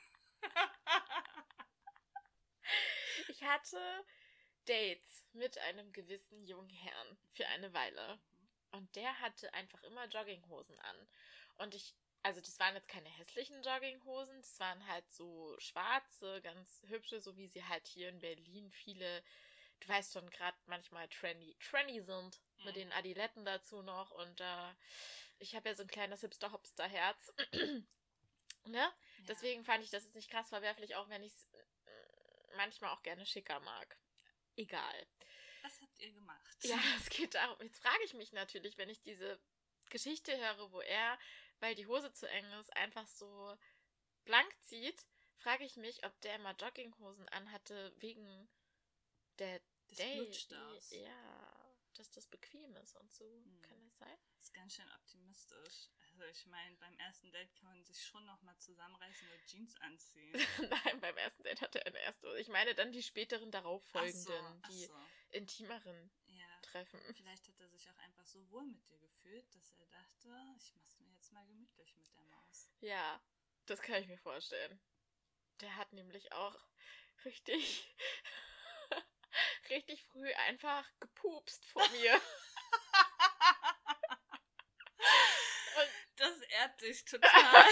[SPEAKER 1] Ich hatte Dates mit einem gewissen jungen Herrn für eine Weile. Und der hatte einfach immer Jogginghosen an. Und also das waren jetzt keine hässlichen Jogginghosen, das waren halt so schwarze, ganz hübsche, so wie sie halt hier in Berlin viele, du weißt schon, gerade manchmal trendy sind, mit den Adiletten dazu noch. Und ich habe ja so ein kleines Hipster-Hopster-Herz. Ne? Ja. Deswegen fand ich das jetzt nicht krass verwerflich, auch wenn ich es manchmal auch gerne schicker mag. Egal.
[SPEAKER 2] Was habt ihr gemacht?
[SPEAKER 1] Ja, es geht darum. Jetzt frage ich mich natürlich, wenn ich diese Geschichte höre, wo er, weil die Hose zu eng ist, einfach so blank zieht, frage ich mich, ob der immer Jogginghosen anhatte wegen der
[SPEAKER 2] Blutstaus.
[SPEAKER 1] Ja, dass das bequem ist und so. Kann das sein?
[SPEAKER 2] Das ist ganz schön optimistisch. Also ich meine, beim ersten Date kann man sich schon nochmal zusammenreißen und Jeans anziehen.
[SPEAKER 1] Nein, beim ersten Date hatte er eine erste. Ich meine dann die späteren darauffolgenden, die intimeren Treffen.
[SPEAKER 2] Vielleicht hat er sich auch einfach so wohl mit dir gefühlt, dass er dachte, ich mach's mir jetzt mal gemütlich mit der Maus.
[SPEAKER 1] Ja, das kann ich mir vorstellen. Der hat nämlich auch richtig früh einfach gepupst vor mir.
[SPEAKER 2] Das ehrt dich total.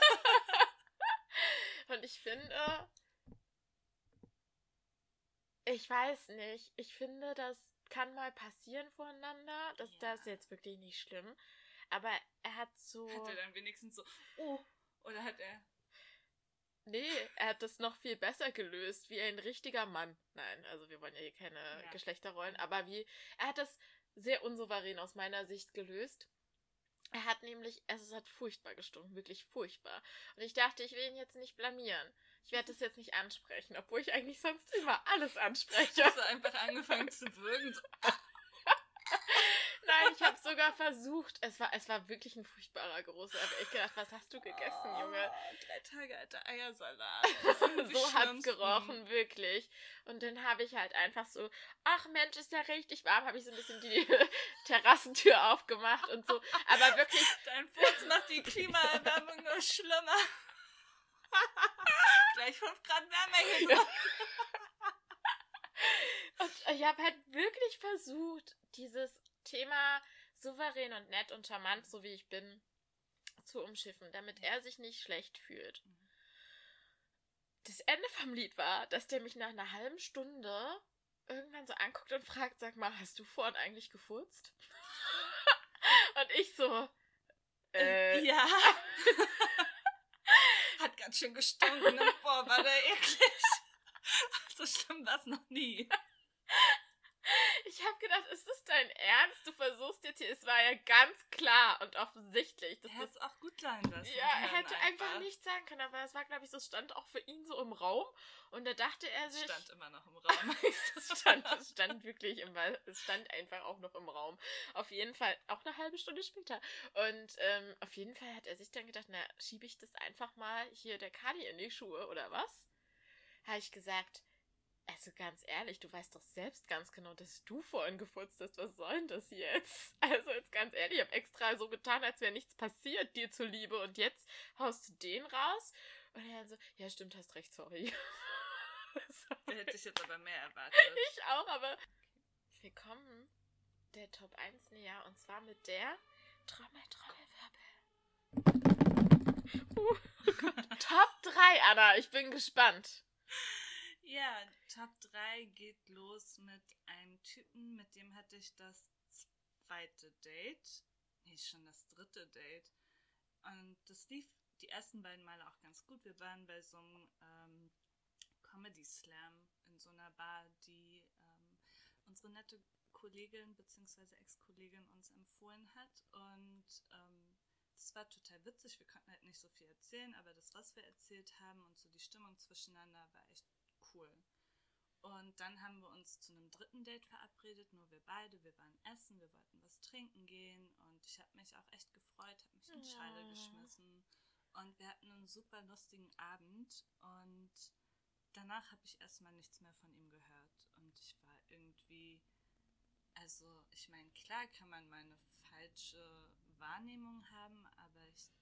[SPEAKER 1] Und ich finde, ich weiß nicht, ich finde, das kann mal passieren voreinander. Das ist jetzt wirklich nicht schlimm. Aber er hat so...
[SPEAKER 2] Hat er dann wenigstens so, oder hat er...
[SPEAKER 1] Nee, er hat das noch viel besser gelöst, wie ein richtiger Mann. Nein, also wir wollen ja hier keine Geschlechterrollen, aber er hat das sehr unsouverän aus meiner Sicht gelöst. Er hat nämlich, es hat furchtbar gestunken, wirklich furchtbar. Und ich dachte, ich will ihn jetzt nicht blamieren. Ich werde das jetzt nicht ansprechen, obwohl ich eigentlich sonst immer alles anspreche.
[SPEAKER 2] Hast du einfach angefangen zu würgen? So.
[SPEAKER 1] Nein, ich habe sogar versucht. Es war wirklich ein furchtbarer Geruch. Ich habe echt gedacht, was hast du gegessen, Junge?
[SPEAKER 2] 3 Tage alter Eiersalat.
[SPEAKER 1] So hat's gerochen, wirklich. Und dann habe ich halt einfach so, ach Mensch, ist ja richtig warm, habe ich so ein bisschen die Terrassentür aufgemacht und so. Aber wirklich...
[SPEAKER 2] Dein Furz macht die Klimaerwärmung nur schlimmer. Gleich 5 Grad wärmer hier drin.
[SPEAKER 1] Und ich habe halt wirklich versucht, dieses Thema souverän und nett und charmant, so wie ich bin, zu umschiffen, damit er sich nicht schlecht fühlt. Das Ende vom Lied war, dass der mich nach einer halben Stunde irgendwann so anguckt und fragt, sag mal, hast du vorhin eigentlich gefurzt? Und ich so,
[SPEAKER 2] Ja. Hat ganz schön gestunken, ne? Boah, war der eklig. So schlimm war es noch nie.
[SPEAKER 1] Ich habe gedacht, ist das dein Ernst? Du versuchst jetzt hier, es war ja ganz klar und offensichtlich.
[SPEAKER 2] Er hätte es auch gut sein lassen.
[SPEAKER 1] Ja, er hätte einfach nichts sagen können, aber es war, glaube ich, so, stand auch für ihn so im Raum und da dachte er sich...
[SPEAKER 2] Es stand immer noch im Raum.
[SPEAKER 1] es stand wirklich immer, es stand einfach auch noch im Raum. Auf jeden Fall, auch eine halbe Stunde später. Und auf jeden Fall hat er sich dann gedacht, na, schiebe ich das einfach mal hier der Kali in die Schuhe, oder was? Habe ich gesagt... Also ganz ehrlich, du weißt doch selbst ganz genau, dass du vorhin gefurzt hast. Was soll denn das jetzt? Also jetzt ganz ehrlich, ich habe extra so getan, als wäre nichts passiert, dir zuliebe. Und jetzt haust du den raus? Und er dann so, ja stimmt, hast recht, sorry.
[SPEAKER 2] Da hätte ich jetzt aber mehr erwartet.
[SPEAKER 1] Ich auch, aber... Wir kommen der Top 1 näher. Und zwar mit der Trommelwirbel. Top 3, Anna, ich bin gespannt.
[SPEAKER 2] Ja, Top 3 geht los mit einem Typen, mit dem hatte ich das 2. Date. Nee, schon das 3. Date. Und das lief die ersten beiden Male auch ganz gut. Wir waren bei so einem Comedy Slam in so einer Bar, die unsere nette Kollegin bzw. Ex-Kollegin uns empfohlen hat. Und das war total witzig. Wir konnten halt nicht so viel erzählen, aber das, was wir erzählt haben und so die Stimmung zwischeneinander war echt cool. Und dann haben wir uns zu einem 3. Date verabredet, nur wir beide. Wir waren essen, wir wollten was trinken gehen und ich habe mich auch echt gefreut, habe mich in die Schale geschmissen und wir hatten einen super lustigen Abend und danach habe ich erstmal nichts mehr von ihm gehört und ich war irgendwie, also ich meine, klar kann man mal eine falsche Wahrnehmung haben, aber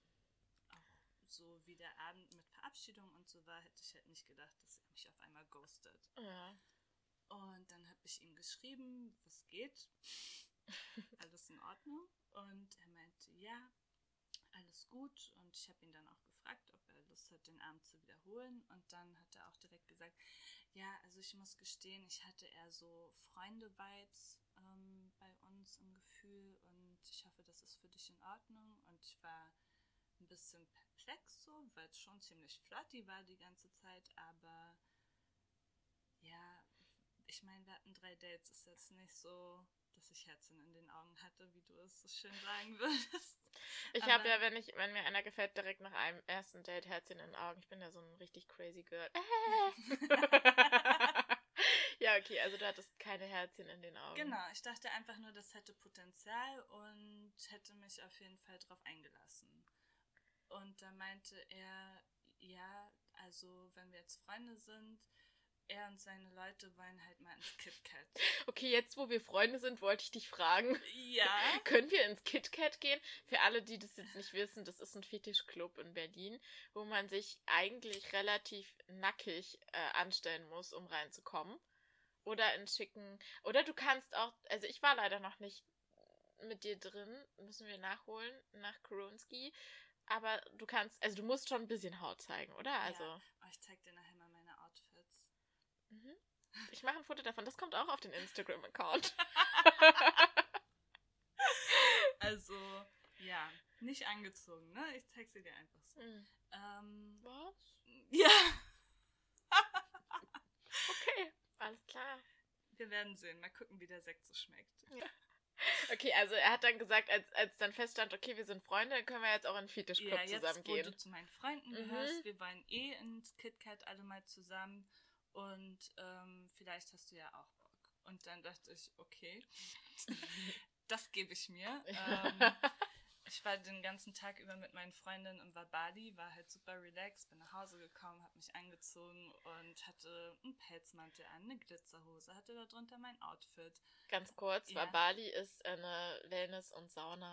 [SPEAKER 2] so wie der Abend mit Verabschiedung und so war, hätte ich halt nicht gedacht, dass er mich auf einmal ghostet.
[SPEAKER 1] Ja.
[SPEAKER 2] Und dann habe ich ihm geschrieben, was geht? Alles in Ordnung? Und er meinte, ja, alles gut. Und ich habe ihn dann auch gefragt, ob er Lust hat, den Abend zu wiederholen. Und dann hat er auch direkt gesagt, ja, also ich muss gestehen, ich hatte eher so Freunde-Vibes bei uns im Gefühl. Und ich hoffe, das ist für dich in Ordnung. Und ich war ein bisschen perplex so, weil es schon ziemlich flirty war die ganze Zeit, aber ja, ich meine, wir hatten 3 Dates, ist jetzt nicht so, dass ich Herzchen in den Augen hatte, wie du es so schön sagen würdest.
[SPEAKER 1] Ich habe ja, wenn mir einer gefällt, direkt nach einem ersten Date Herzchen in den Augen. Ich bin ja so ein richtig crazy Girl. Ja, okay, also du hattest keine Herzchen in den Augen.
[SPEAKER 2] Genau, ich dachte einfach nur, das hätte Potenzial und hätte mich auf jeden Fall drauf eingelassen. Und da meinte er, ja, also wenn wir jetzt Freunde sind, er und seine Leute wollen halt mal ins KitKat.
[SPEAKER 1] Okay, jetzt wo wir Freunde sind, wollte ich dich fragen.
[SPEAKER 2] Ja.
[SPEAKER 1] Können wir ins KitKat gehen? Für alle, die das jetzt nicht wissen, das ist ein Fetischclub in Berlin, wo man sich eigentlich relativ nackig anstellen muss, um reinzukommen. Oder in schicken... Oder du kannst auch... Also ich war leider noch nicht mit dir drin. Müssen wir nachholen, nach Koronski. Aber du kannst... Also du musst schon ein bisschen Haut zeigen, oder? Also,
[SPEAKER 2] ja. Oh, ich zeig dir nachher mal meine Outfits.
[SPEAKER 1] Mhm. Ich mache ein Foto davon. Das kommt auch auf den Instagram-Account.
[SPEAKER 2] Also, ja. Nicht angezogen, ne? Ich zeig sie dir einfach so.
[SPEAKER 1] Was?
[SPEAKER 2] Ja.
[SPEAKER 1] Okay, alles klar.
[SPEAKER 2] Wir werden sehen. Mal gucken, wie der Sekt so schmeckt.
[SPEAKER 1] Ja. Okay, also er hat dann gesagt, als dann feststand, okay, wir sind Freunde, können wir jetzt auch in den Fetischclub zusammen gehen.
[SPEAKER 2] Ja, jetzt, wo du zu meinen Freunden gehörst, wir wollen ins KitKat alle mal zusammen und vielleicht hast du ja auch Bock. Und dann dachte ich, okay, das gebe ich mir. Ich war den ganzen Tag über mit meinen Freundinnen und war Bali, war halt super relaxed, bin nach Hause gekommen, habe mich angezogen und hatte einen Pelzmantel an, eine Glitzerhose, hatte darunter mein Outfit.
[SPEAKER 1] Ganz kurz, weil Bali ist eine Wellness- und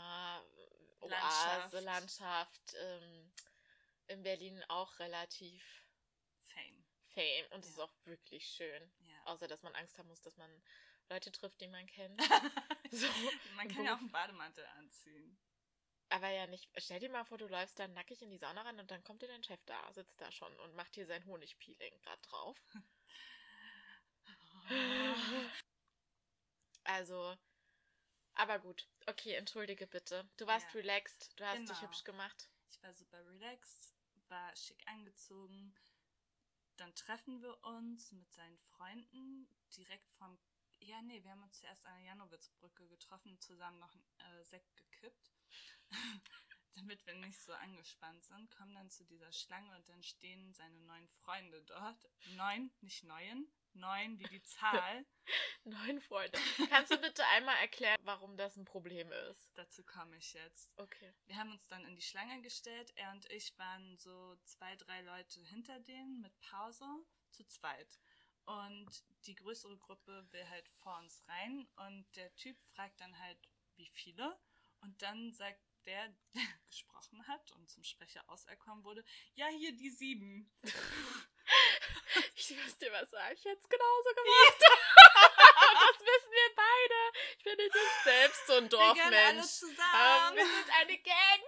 [SPEAKER 1] Sauna-Oase-Landschaft in Berlin auch relativ Fame. Und es ist auch wirklich schön.
[SPEAKER 2] Ja.
[SPEAKER 1] Außer, dass man Angst haben muss, dass man Leute trifft, die man kennt. So,
[SPEAKER 2] Man kann ja auch einen Bademantel anziehen.
[SPEAKER 1] aber ja nicht. Stell dir mal vor, du läufst dann nackig in die Sauna rein und dann kommt dir dein Chef da, sitzt da schon und macht dir sein Honigpeeling gerade drauf. Also, aber gut. Okay, entschuldige bitte. Du warst relaxed, du hast dich hübsch gemacht.
[SPEAKER 2] Ich war super relaxed, war schick angezogen. Dann treffen wir uns mit seinen Freunden direkt vom... Ja, nee, wir haben uns zuerst an der Janowitzbrücke getroffen, zusammen noch einen Sekt gekippt. Damit wir nicht so angespannt sind, kommen dann zu dieser Schlange und dann stehen seine 9 Freunde dort. 9, nicht 9. 9 wie die Zahl.
[SPEAKER 1] 9 Freunde. Kannst du bitte einmal erklären, warum das ein Problem ist?
[SPEAKER 2] Dazu komme ich jetzt.
[SPEAKER 1] Okay.
[SPEAKER 2] Wir haben uns dann in die Schlange gestellt. Er und ich waren so 2, 3 Leute hinter denen mit Pause, zu zweit. Und die größere Gruppe will halt vor uns rein. Und der Typ fragt dann halt, wie viele. Und dann sagt der gesprochen hat und zum Sprecher auserkoren wurde, ja, hier die 7.
[SPEAKER 1] Ich muss dir was sagen, ich hätte es genauso gemacht. Ja. Das wissen wir beide. Ich bin nicht selbst so ein Dorfmensch.
[SPEAKER 2] Wir alle zusammen.
[SPEAKER 1] Wir sind eine Gang.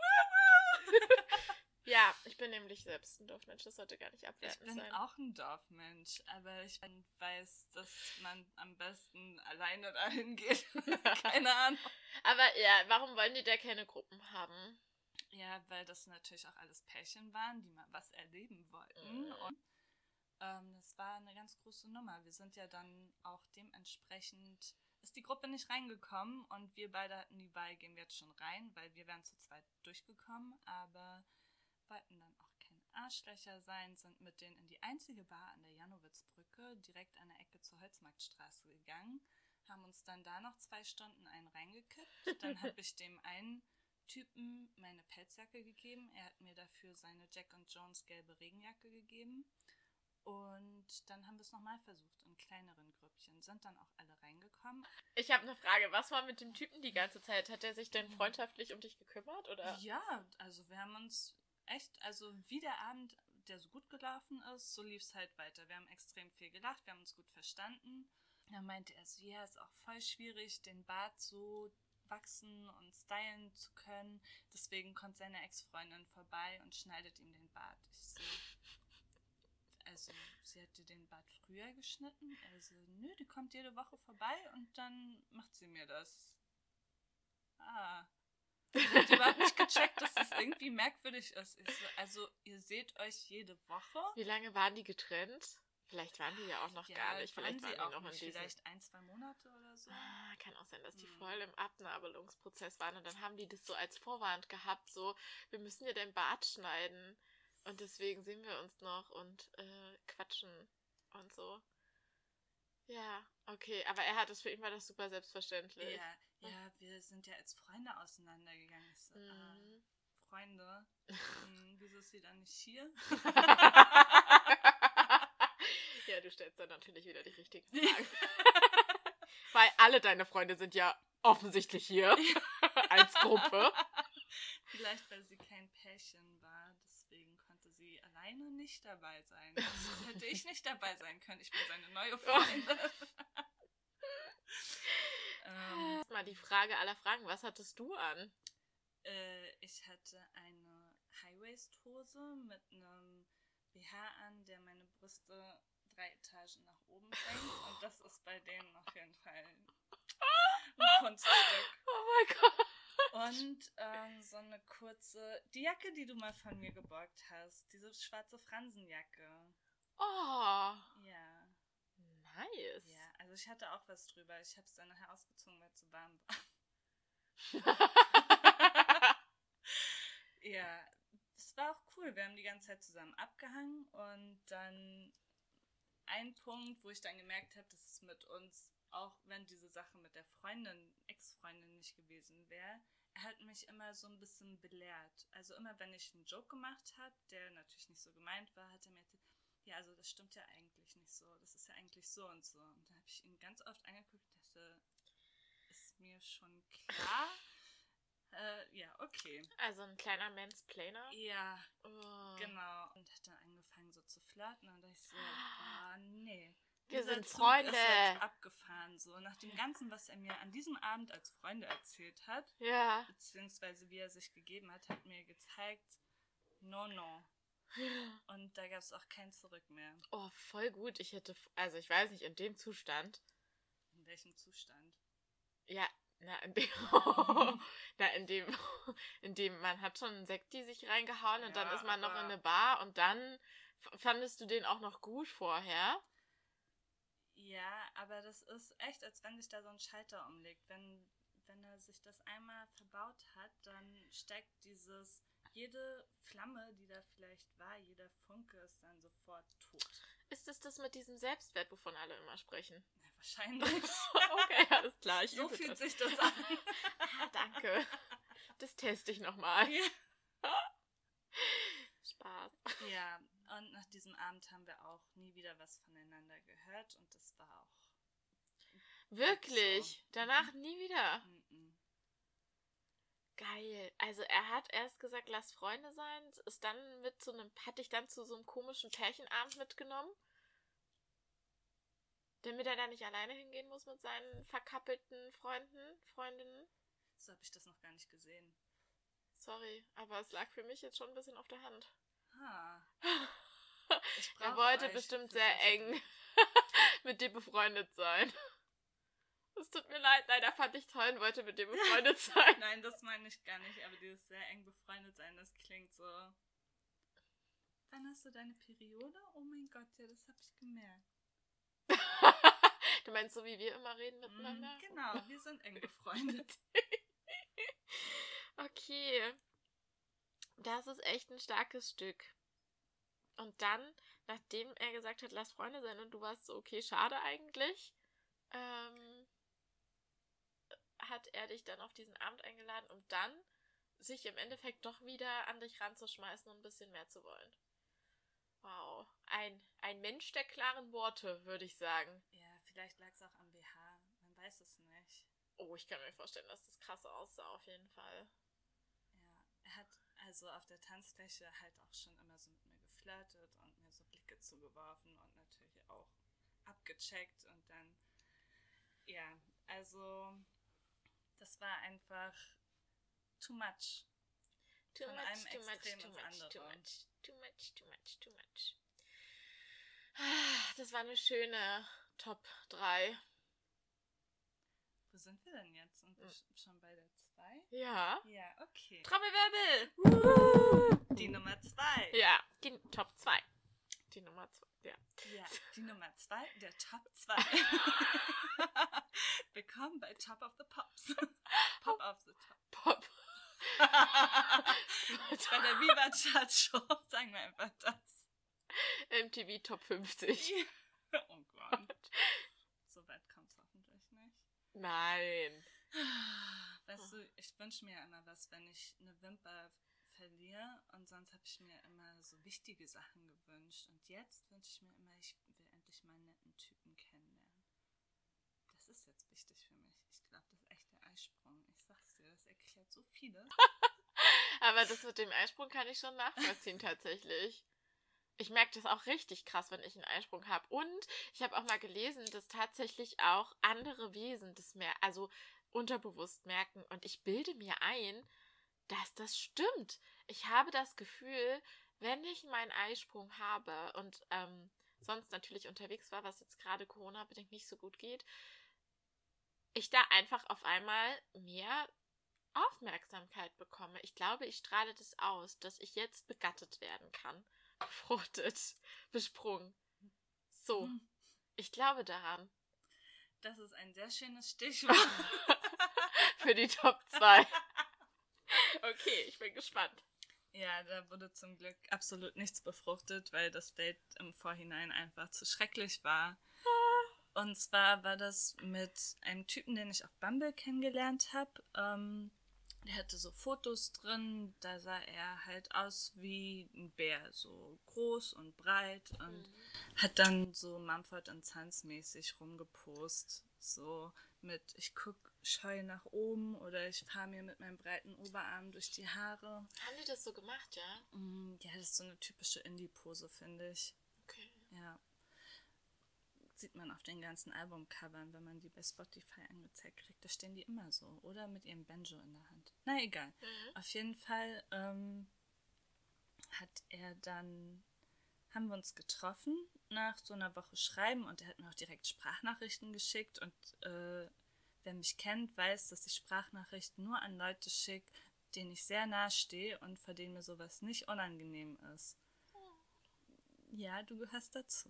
[SPEAKER 1] Ja, ich bin nämlich selbst ein Dorfmensch. Das sollte gar nicht abwertend sein.
[SPEAKER 2] Ich bin auch ein Dorfmensch, aber ich weiß, dass man am besten alleine dahin geht. Keine Ahnung.
[SPEAKER 1] Aber ja, warum wollen die da keine Gruppen haben?
[SPEAKER 2] Ja, weil das natürlich auch alles Pärchen waren, die mal was erleben wollten. Und das war eine ganz große Nummer. Wir sind ja dann auch dementsprechend, ist die Gruppe nicht reingekommen und wir beide hatten die Wahl, gehen wir jetzt schon rein, weil wir wären zu zweit durchgekommen, aber wollten dann auch keine Arschlöcher sein, sind mit denen in die einzige Bar an der Janowitzbrücke direkt an der Ecke zur Holzmarktstraße gegangen, haben uns dann da noch 2 Stunden einen reingekippt. Dann habe ich dem einen Typen meine Pelzjacke gegeben. Er hat mir dafür seine Jack & Jones gelbe Regenjacke gegeben. Und dann haben wir es nochmal versucht, in kleineren Grüppchen. Sind dann auch alle reingekommen.
[SPEAKER 1] Ich habe eine Frage. Was war mit dem Typen die ganze Zeit? Hat er sich denn freundschaftlich um dich gekümmert, oder?
[SPEAKER 2] Ja, also wir haben uns echt, also wie der Abend, der so gut gelaufen ist, so lief es halt weiter. Wir haben extrem viel gelacht, wir haben uns gut verstanden. Dann meinte er so, ja, ist auch voll schwierig, den Bart so wachsen und stylen zu können. Deswegen kommt seine Ex-Freundin vorbei und schneidet ihm den Bart. Ich so, also, sie hat dir den Bart früher geschnitten? Also, nö, die kommt jede Woche vorbei und dann macht sie mir das. Ich hab überhaupt nicht gecheckt, dass das irgendwie merkwürdig ist. Ich so, also, ihr seht euch jede Woche?
[SPEAKER 1] Wie lange waren die getrennt? Vielleicht waren die ja auch noch gar nicht. Vielleicht waren die
[SPEAKER 2] auch
[SPEAKER 1] noch
[SPEAKER 2] nicht.
[SPEAKER 1] in
[SPEAKER 2] Vielleicht 1, 2 Monate oder so.
[SPEAKER 1] Kann auch sein, dass die voll im Abnabelungsprozess waren und dann haben die das so als Vorwand gehabt, so, wir müssen dir dein Bart schneiden und deswegen sehen wir uns noch und quatschen und so. Ja, okay, aber für ihn war das super selbstverständlich.
[SPEAKER 2] Ja, wir sind ja als Freunde auseinandergegangen. Ich so, Freunde, wieso ist sie dann nicht hier?
[SPEAKER 1] Ja, du stellst dann natürlich wieder die richtigen Fragen. Weil alle deine Freunde sind ja offensichtlich hier als Gruppe.
[SPEAKER 2] Vielleicht, weil sie kein Pärchen war, deswegen konnte sie alleine nicht dabei sein. Also hätte ich nicht dabei sein können. Ich bin seine neue Freundin.
[SPEAKER 1] Mal die Frage aller Fragen, was hattest du an?
[SPEAKER 2] Ich hatte eine High-Waist-Hose mit einem BH an, der meine Brüste 3 Etagen nach oben bringt. Und das ist bei denen auf jeden Fall ein Kunststück.
[SPEAKER 1] Oh mein Gott.
[SPEAKER 2] Und so eine kurze, die Jacke, die du mal von mir geborgt hast, diese schwarze Fransenjacke.
[SPEAKER 1] Oh.
[SPEAKER 2] Ja.
[SPEAKER 1] Nice.
[SPEAKER 2] Ja, also ich hatte auch was drüber. Ich habe es dann nachher ausgezogen, weil es zu warm war. Ja, es war auch cool. Wir haben die ganze Zeit zusammen abgehangen und dann ein Punkt, wo ich dann gemerkt habe, dass es mit uns, auch wenn diese Sache mit der Ex-Freundin nicht gewesen wäre, er hat mich immer so ein bisschen belehrt. Also immer, wenn ich einen Joke gemacht habe, der natürlich nicht so gemeint war, hat er mir erzählt, ja, also das stimmt ja eigentlich nicht so. Das ist ja eigentlich so und so. Und da habe ich ihn ganz oft angeguckt und dachte, ist mir schon klar? Ja, okay.
[SPEAKER 1] Also ein kleiner Mansplainer?
[SPEAKER 2] Ja, genau. Und hat dann angefangen so zu flirten und da ich so, nee.
[SPEAKER 1] Wir
[SPEAKER 2] Dieser
[SPEAKER 1] sind
[SPEAKER 2] Zug
[SPEAKER 1] Freunde.
[SPEAKER 2] ist jetzt abgefahren, so. Nach dem Ganzen, was er mir an diesem Abend als Freunde erzählt hat,
[SPEAKER 1] Ja.
[SPEAKER 2] beziehungsweise wie er sich gegeben hat, hat mir gezeigt, no. Und da gab es auch kein Zurück mehr.
[SPEAKER 1] Oh, voll gut. Ich weiß nicht, in dem Zustand.
[SPEAKER 2] In welchem Zustand?
[SPEAKER 1] Ja, in dem man hat schon einen Sekti sich reingehauen und dann ist man noch in eine Bar und dann fandest du den auch noch gut vorher?
[SPEAKER 2] Ja, aber das ist echt, als wenn sich da so ein Schalter umlegt. Wenn er sich das einmal verbaut hat, dann steigt jede Flamme, die da vielleicht war, jeder Funke ist dann sofort tot.
[SPEAKER 1] Ist es das mit diesem Selbstwert, wovon alle immer sprechen?
[SPEAKER 2] Ja, wahrscheinlich.
[SPEAKER 1] Okay, alles klar.
[SPEAKER 2] So fühlt sich das an.
[SPEAKER 1] Danke. Das teste ich nochmal.
[SPEAKER 2] Ja.
[SPEAKER 1] Spaß.
[SPEAKER 2] Ja, und nach diesem Abend haben wir auch nie wieder was voneinander gehört und das war auch...
[SPEAKER 1] Wirklich?
[SPEAKER 2] So.
[SPEAKER 1] Danach nie wieder?
[SPEAKER 2] Mm-mm.
[SPEAKER 1] Geil. Also er hat erst gesagt, lass Freunde sein, ist dann hat dich dann zu so einem komischen Pärchenabend mitgenommen, damit er da nicht alleine hingehen muss mit seinen verkappelten Freundinnen.
[SPEAKER 2] So habe ich das noch gar nicht gesehen.
[SPEAKER 1] Sorry, aber es lag für mich jetzt schon ein bisschen auf der Hand. Er wollte bestimmt sehr eng mit dir befreundet sein. Es tut mir leid, leider fand ich toll und wollte mit dir befreundet sein.
[SPEAKER 2] Nein, das meine ich gar nicht, aber dieses sehr eng befreundet sein, das klingt so... Wann hast du deine Periode? Oh mein Gott, ja, das habe ich gemerkt.
[SPEAKER 1] Du meinst so, wie wir immer reden miteinander?
[SPEAKER 2] Genau, wir sind eng befreundet.
[SPEAKER 1] Okay. Das ist echt ein starkes Stück. Und dann, nachdem er gesagt hat, lass Freunde sein und du warst so, okay, schade eigentlich, hat er dich dann auf diesen Abend eingeladen, um dann sich im Endeffekt doch wieder an dich ranzuschmeißen und ein bisschen mehr zu wollen. Wow. Ein Mensch der klaren Worte, würde ich sagen.
[SPEAKER 2] Ja, vielleicht lag es auch am BH. Man weiß es nicht.
[SPEAKER 1] Oh, ich kann mir vorstellen, dass das krass aussah, auf jeden Fall.
[SPEAKER 2] Ja, er hat also auf der Tanzfläche halt auch schon immer so mit mir geflirtet und mir so Blicke zugeworfen und natürlich auch abgecheckt und dann, ja, also das war einfach too much.
[SPEAKER 1] Too
[SPEAKER 2] Von
[SPEAKER 1] much,
[SPEAKER 2] einem
[SPEAKER 1] too much,
[SPEAKER 2] Extrem
[SPEAKER 1] too
[SPEAKER 2] ins
[SPEAKER 1] much,
[SPEAKER 2] andere.
[SPEAKER 1] too much, too much, too much, too much. Das war eine schöne Top 3.
[SPEAKER 2] Wo sind wir denn jetzt? Sind wir schon bei der 2?
[SPEAKER 1] Ja.
[SPEAKER 2] Ja, okay.
[SPEAKER 1] Trommelwirbel!
[SPEAKER 2] Die Nummer 2.
[SPEAKER 1] Ja, die Top 2. Die Nummer 2, ja.
[SPEAKER 2] Ja, die Nummer 2, der Top 2. Willkommen bei Top of the Pops. Pop of the Top.
[SPEAKER 1] Pop.
[SPEAKER 2] Bei der Viva Chart Show, sagen wir einfach das.
[SPEAKER 1] MTV Top 50.
[SPEAKER 2] Oh Gott. So weit kommt es hoffentlich nicht.
[SPEAKER 1] Nein.
[SPEAKER 2] Weißt du, ich wünsche mir immer was, wenn ich eine Wimper verliere und sonst habe ich mir immer so wichtige Sachen gewünscht und jetzt wünsche ich mir immer, ich will endlich mal einen netten Typen kennenlernen. Das ist jetzt wichtig für mich. Ich glaube, das ist echt der Eisprung. Ich sag's dir, das erklärt so vieles.
[SPEAKER 1] Aber das mit dem Eisprung kann ich schon nachvollziehen tatsächlich. Ich merke das auch richtig krass, wenn ich einen Eisprung habe. Und ich habe auch mal gelesen, dass tatsächlich auch andere Wesen das also unterbewusst merken. Und ich bilde mir ein, dass das stimmt. Ich habe das Gefühl, wenn ich meinen Eisprung habe und sonst natürlich unterwegs war, was jetzt gerade Corona-bedingt nicht so gut geht, ich da einfach auf einmal mehr Aufmerksamkeit bekomme. Ich glaube, ich strahle das aus, dass ich jetzt begattet werden kann. Befruchtet, besprungen. So, ich glaube daran.
[SPEAKER 2] Das ist ein sehr schönes Stichwort.
[SPEAKER 1] Für die Top 2. Okay, ich bin gespannt.
[SPEAKER 2] Ja, da wurde zum Glück absolut nichts befruchtet, weil das Date im Vorhinein einfach zu schrecklich war. Und zwar war das mit einem Typen, den ich auf Bumble kennengelernt habe. Der hatte so Fotos drin, da sah er halt aus wie ein Bär, so groß und breit und hat dann so Mumford & Sons mäßig rumgepost, so mit ich guck scheu nach oben oder ich fahre mir mit meinem breiten Oberarm durch die Haare.
[SPEAKER 1] Haben die das so gemacht, ja?
[SPEAKER 2] Ja, das ist so eine typische Indie-Pose, finde ich.
[SPEAKER 1] Okay.
[SPEAKER 2] Ja. sieht man auf den ganzen Albumcovern, wenn man die bei Spotify angezeigt kriegt. Da stehen die immer so. Oder mit ihrem Banjo in der Hand. Na, egal. Auf jeden Fall haben wir uns getroffen nach so einer Woche Schreiben und er hat mir auch direkt Sprachnachrichten geschickt und wer mich kennt, weiß, dass ich Sprachnachrichten nur an Leute schicke, denen ich sehr nahe stehe und vor denen mir sowas nicht unangenehm ist. Ja, du gehörst dazu.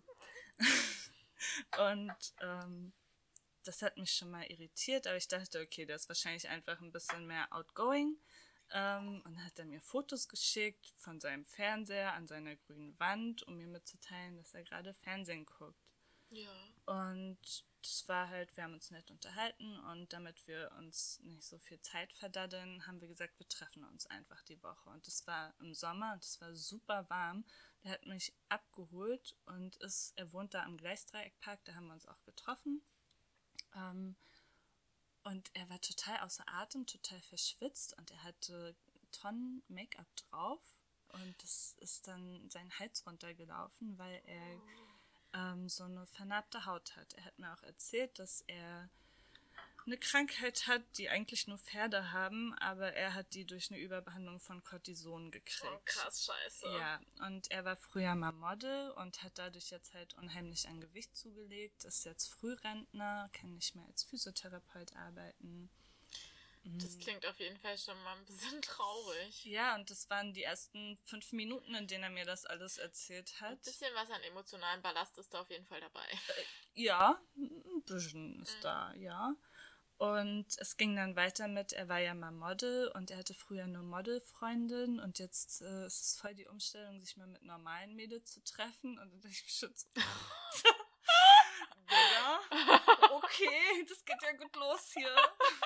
[SPEAKER 2] Und das hat mich schon mal irritiert, aber ich dachte, okay, der ist wahrscheinlich einfach ein bisschen mehr outgoing. Und dann hat er mir Fotos geschickt von seinem Fernseher an seiner grünen Wand, um mir mitzuteilen, dass er gerade Fernsehen guckt.
[SPEAKER 1] Ja.
[SPEAKER 2] Und das war halt, wir haben uns nett unterhalten und damit wir uns nicht so viel Zeit verdaddeln, haben wir gesagt, wir treffen uns einfach die Woche. Und das war im Sommer und es war super warm. Der hat mich abgeholt und er wohnt da am Gleisdreieckpark, da haben wir uns auch getroffen. Und er war total außer Atem, total verschwitzt und er hatte Tonnen Make-up drauf. Und das ist dann seinen Hals runtergelaufen, weil er so eine vernarbte Haut hat. Er hat mir auch erzählt, dass er eine Krankheit hat, die eigentlich nur Pferde haben, aber er hat die durch eine Überbehandlung von Cortison gekriegt.
[SPEAKER 1] Oh, krass, scheiße.
[SPEAKER 2] Ja, und er war früher mal Model und hat dadurch jetzt halt unheimlich an Gewicht zugelegt, ist jetzt Frührentner, kann nicht mehr als Physiotherapeut arbeiten.
[SPEAKER 1] Das klingt auf jeden Fall schon mal ein bisschen traurig.
[SPEAKER 2] Ja, und das waren die ersten 5 Minuten, in denen er mir das alles erzählt hat.
[SPEAKER 1] Ein bisschen was an emotionalen Ballast ist da auf jeden Fall dabei.
[SPEAKER 2] Ja, ein bisschen ist da, ja. Und es ging dann weiter mit, er war ja mal Model und er hatte früher eine Modelfreundin und jetzt ist es voll die Umstellung, sich mal mit normalen Mädels zu treffen. Und dann dachte ich mir schon so, Digga, okay, das geht ja gut los hier.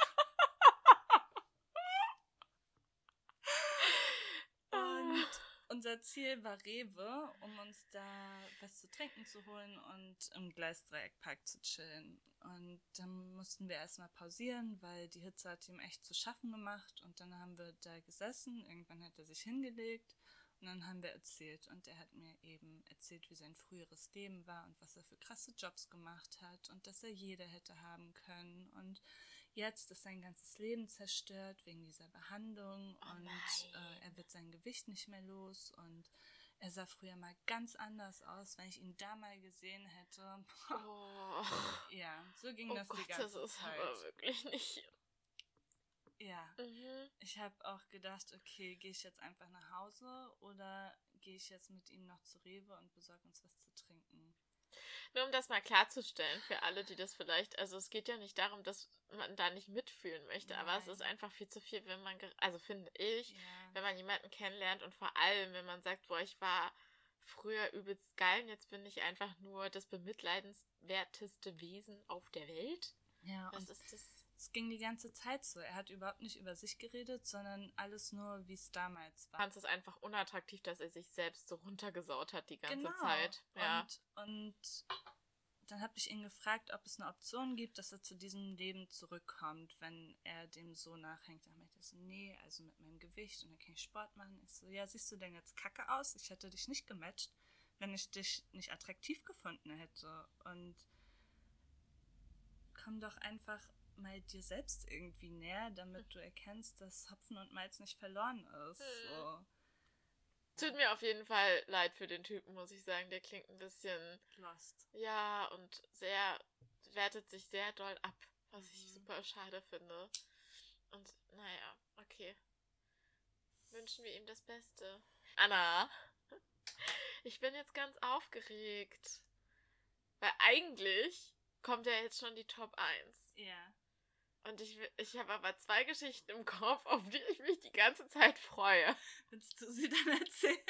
[SPEAKER 2] Und unser Ziel war Rewe, um uns da was zu trinken zu holen und im Gleisdreieckpark zu chillen. Und dann mussten wir erstmal pausieren, weil die Hitze hat ihm echt zu schaffen gemacht. Und dann haben wir da gesessen, irgendwann hat er sich hingelegt und dann haben wir erzählt. Und er hat mir eben erzählt, wie sein früheres Leben war und was er für krasse Jobs gemacht hat und dass er jeder hätte haben können. Und jetzt ist sein ganzes Leben zerstört wegen dieser Behandlung und er wird sein Gewicht nicht mehr los und er sah früher mal ganz anders aus, wenn ich ihn da mal gesehen hätte.
[SPEAKER 1] Oh.
[SPEAKER 2] Ja, so ging das die ganze
[SPEAKER 1] das ist
[SPEAKER 2] Zeit.
[SPEAKER 1] aber wirklich nicht.
[SPEAKER 2] Ja, ich habe auch gedacht, okay, gehe ich jetzt einfach nach Hause oder gehe ich jetzt mit ihm noch zu Rewe und besorge uns was zu trinken?
[SPEAKER 1] Nur um das mal klarzustellen für alle, die das vielleicht, also es geht ja nicht darum, dass man da nicht mitfühlen möchte, aber es ist einfach viel zu viel, wenn man, also finde ich, wenn man jemanden kennenlernt und vor allem, wenn man sagt, boah, ich war früher übelst geil und jetzt bin ich einfach nur das bemitleidenswerteste Wesen auf der Welt.
[SPEAKER 2] Ja,
[SPEAKER 1] was
[SPEAKER 2] und
[SPEAKER 1] ist das?
[SPEAKER 2] Es ging die ganze Zeit so. Er hat überhaupt nicht über sich geredet, sondern alles nur, wie es damals war.
[SPEAKER 1] Fand es einfach unattraktiv, dass er sich selbst so runtergesaut hat die ganze Zeit.
[SPEAKER 2] Ja. Und dann habe ich ihn gefragt, ob es eine Option gibt, dass er zu diesem Leben zurückkommt, wenn er dem so nachhängt. Dann meinte er so, nee, also mit meinem Gewicht und dann kann ich Sport machen. Ich so, ja, siehst du denn jetzt kacke aus? Ich hätte dich nicht gematcht, wenn ich dich nicht attraktiv gefunden hätte. Und komm doch einfach mal dir selbst irgendwie näher, damit du erkennst, dass Hopfen und Malz nicht verloren ist. So.
[SPEAKER 1] Tut mir auf jeden Fall leid für den Typen, muss ich sagen. Der klingt ein bisschen
[SPEAKER 2] lost.
[SPEAKER 1] Ja, und wertet sich sehr doll ab, was ich super schade finde. Und naja, okay. Wünschen wir ihm das Beste. Anna, ich bin jetzt ganz aufgeregt. Weil eigentlich kommt ja jetzt schon die Top 1.
[SPEAKER 2] Ja.
[SPEAKER 1] Und ich habe aber 2 Geschichten im Kopf, auf die ich mich die ganze Zeit freue.
[SPEAKER 2] Willst du sie dann erzählen?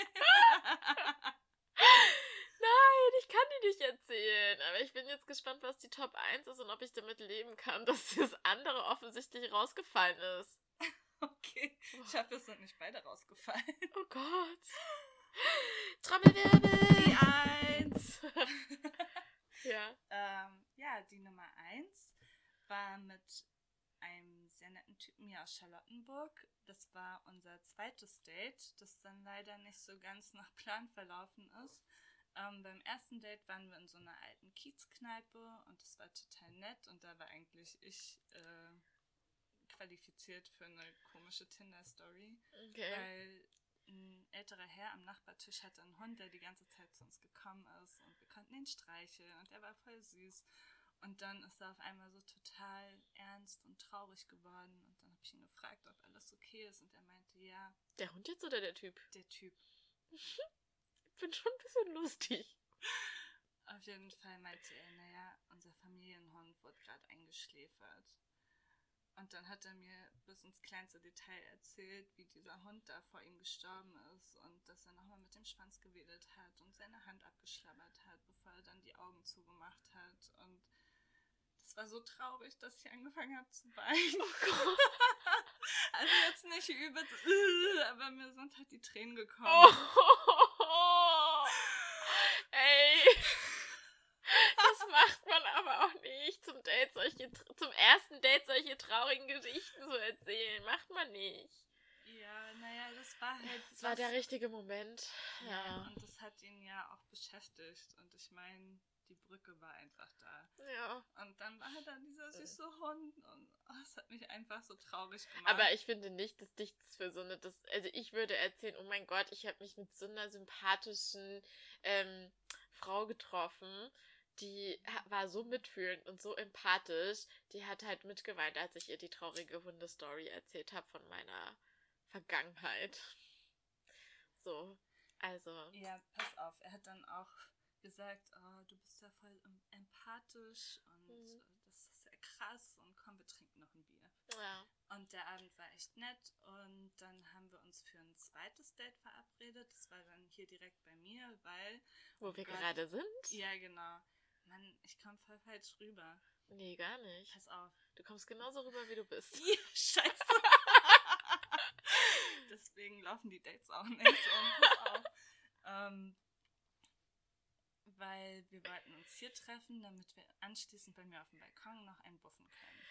[SPEAKER 1] Nein, ich kann die nicht erzählen. Aber ich bin jetzt gespannt, was die Top 1 ist und ob ich damit leben kann, dass das andere offensichtlich rausgefallen ist.
[SPEAKER 2] Okay, ich hoffe, es sind nicht beide rausgefallen.
[SPEAKER 1] Oh Gott. Trommelwirbel!
[SPEAKER 2] Die 1!
[SPEAKER 1] Ja,
[SPEAKER 2] die Nummer 1 war mit einem sehr netten Typen hier aus Charlottenburg. Das war unser zweites Date, das dann leider nicht so ganz nach Plan verlaufen ist. Beim ersten Date waren wir in so einer alten Kiezkneipe und das war total nett und da war eigentlich ich qualifiziert für eine komische Tinder-Story,
[SPEAKER 1] Okay.
[SPEAKER 2] weil ein älterer Herr am Nachbartisch hatte einen Hund, der die ganze Zeit zu uns gekommen ist und wir konnten ihn streicheln und er war voll süß. Und dann ist er auf einmal so total ernst und traurig geworden und dann habe ich ihn gefragt, ob alles okay ist und er meinte, ja,
[SPEAKER 1] Der Hund jetzt oder der Typ?
[SPEAKER 2] der Typ.
[SPEAKER 1] Ich bin schon ein bisschen lustig.
[SPEAKER 2] Auf jeden Fall meinte er, naja, unser Familienhund wurde gerade eingeschläfert. Und dann hat er mir bis ins kleinste Detail erzählt, wie dieser Hund da vor ihm gestorben ist und dass er nochmal mit dem Schwanz gewedelt hat und seine Hand abgeschlabbert hat, bevor er dann die Augen zugemacht hat. Und das war so traurig, dass ich angefangen habe zu weinen.
[SPEAKER 1] Oh Gott.
[SPEAKER 2] Also jetzt nicht übelst, aber mir sind halt die Tränen gekommen.
[SPEAKER 1] Oh. Ey. Das macht man aber auch nicht. Zum ersten Date solche traurigen Geschichten zu erzählen. Macht man nicht.
[SPEAKER 2] Ja, naja, das war halt...
[SPEAKER 1] Das war der richtige Moment.
[SPEAKER 2] Ja. Und das hat ihn ja auch beschäftigt. Und ich meine, die Brücke war einfach da.
[SPEAKER 1] Ja.
[SPEAKER 2] Und dann war da dieser süße Hund und es hat mich einfach so traurig gemacht.
[SPEAKER 1] Aber ich finde nicht, dass dich das für so eine... Also ich würde erzählen, oh mein Gott, ich habe mich mit so einer sympathischen Frau getroffen. Die war so mitfühlend und so empathisch. Die hat halt mitgeweint, als ich ihr die traurige Hundestory erzählt habe von meiner Vergangenheit. So, also...
[SPEAKER 2] Ja, pass auf. Er hat dann auch gesagt, oh, du bist ja voll empathisch und das ist ja krass und komm, wir trinken noch ein Bier.
[SPEAKER 1] Ja.
[SPEAKER 2] Und der Abend war echt nett und dann haben wir uns für ein zweites Date verabredet. Das war dann hier direkt bei mir, weil...
[SPEAKER 1] Wo wir gerade sind?
[SPEAKER 2] Ja, genau. Mann, ich komme voll falsch rüber.
[SPEAKER 1] Nee, gar nicht.
[SPEAKER 2] Pass auf.
[SPEAKER 1] Du kommst genauso rüber, wie du bist.
[SPEAKER 2] Ja, scheiße. Deswegen laufen die Dates auch nicht. Und pass auf. Weil wir wollten uns hier treffen, damit wir anschließend bei mir auf dem Balkon noch einen buffen können.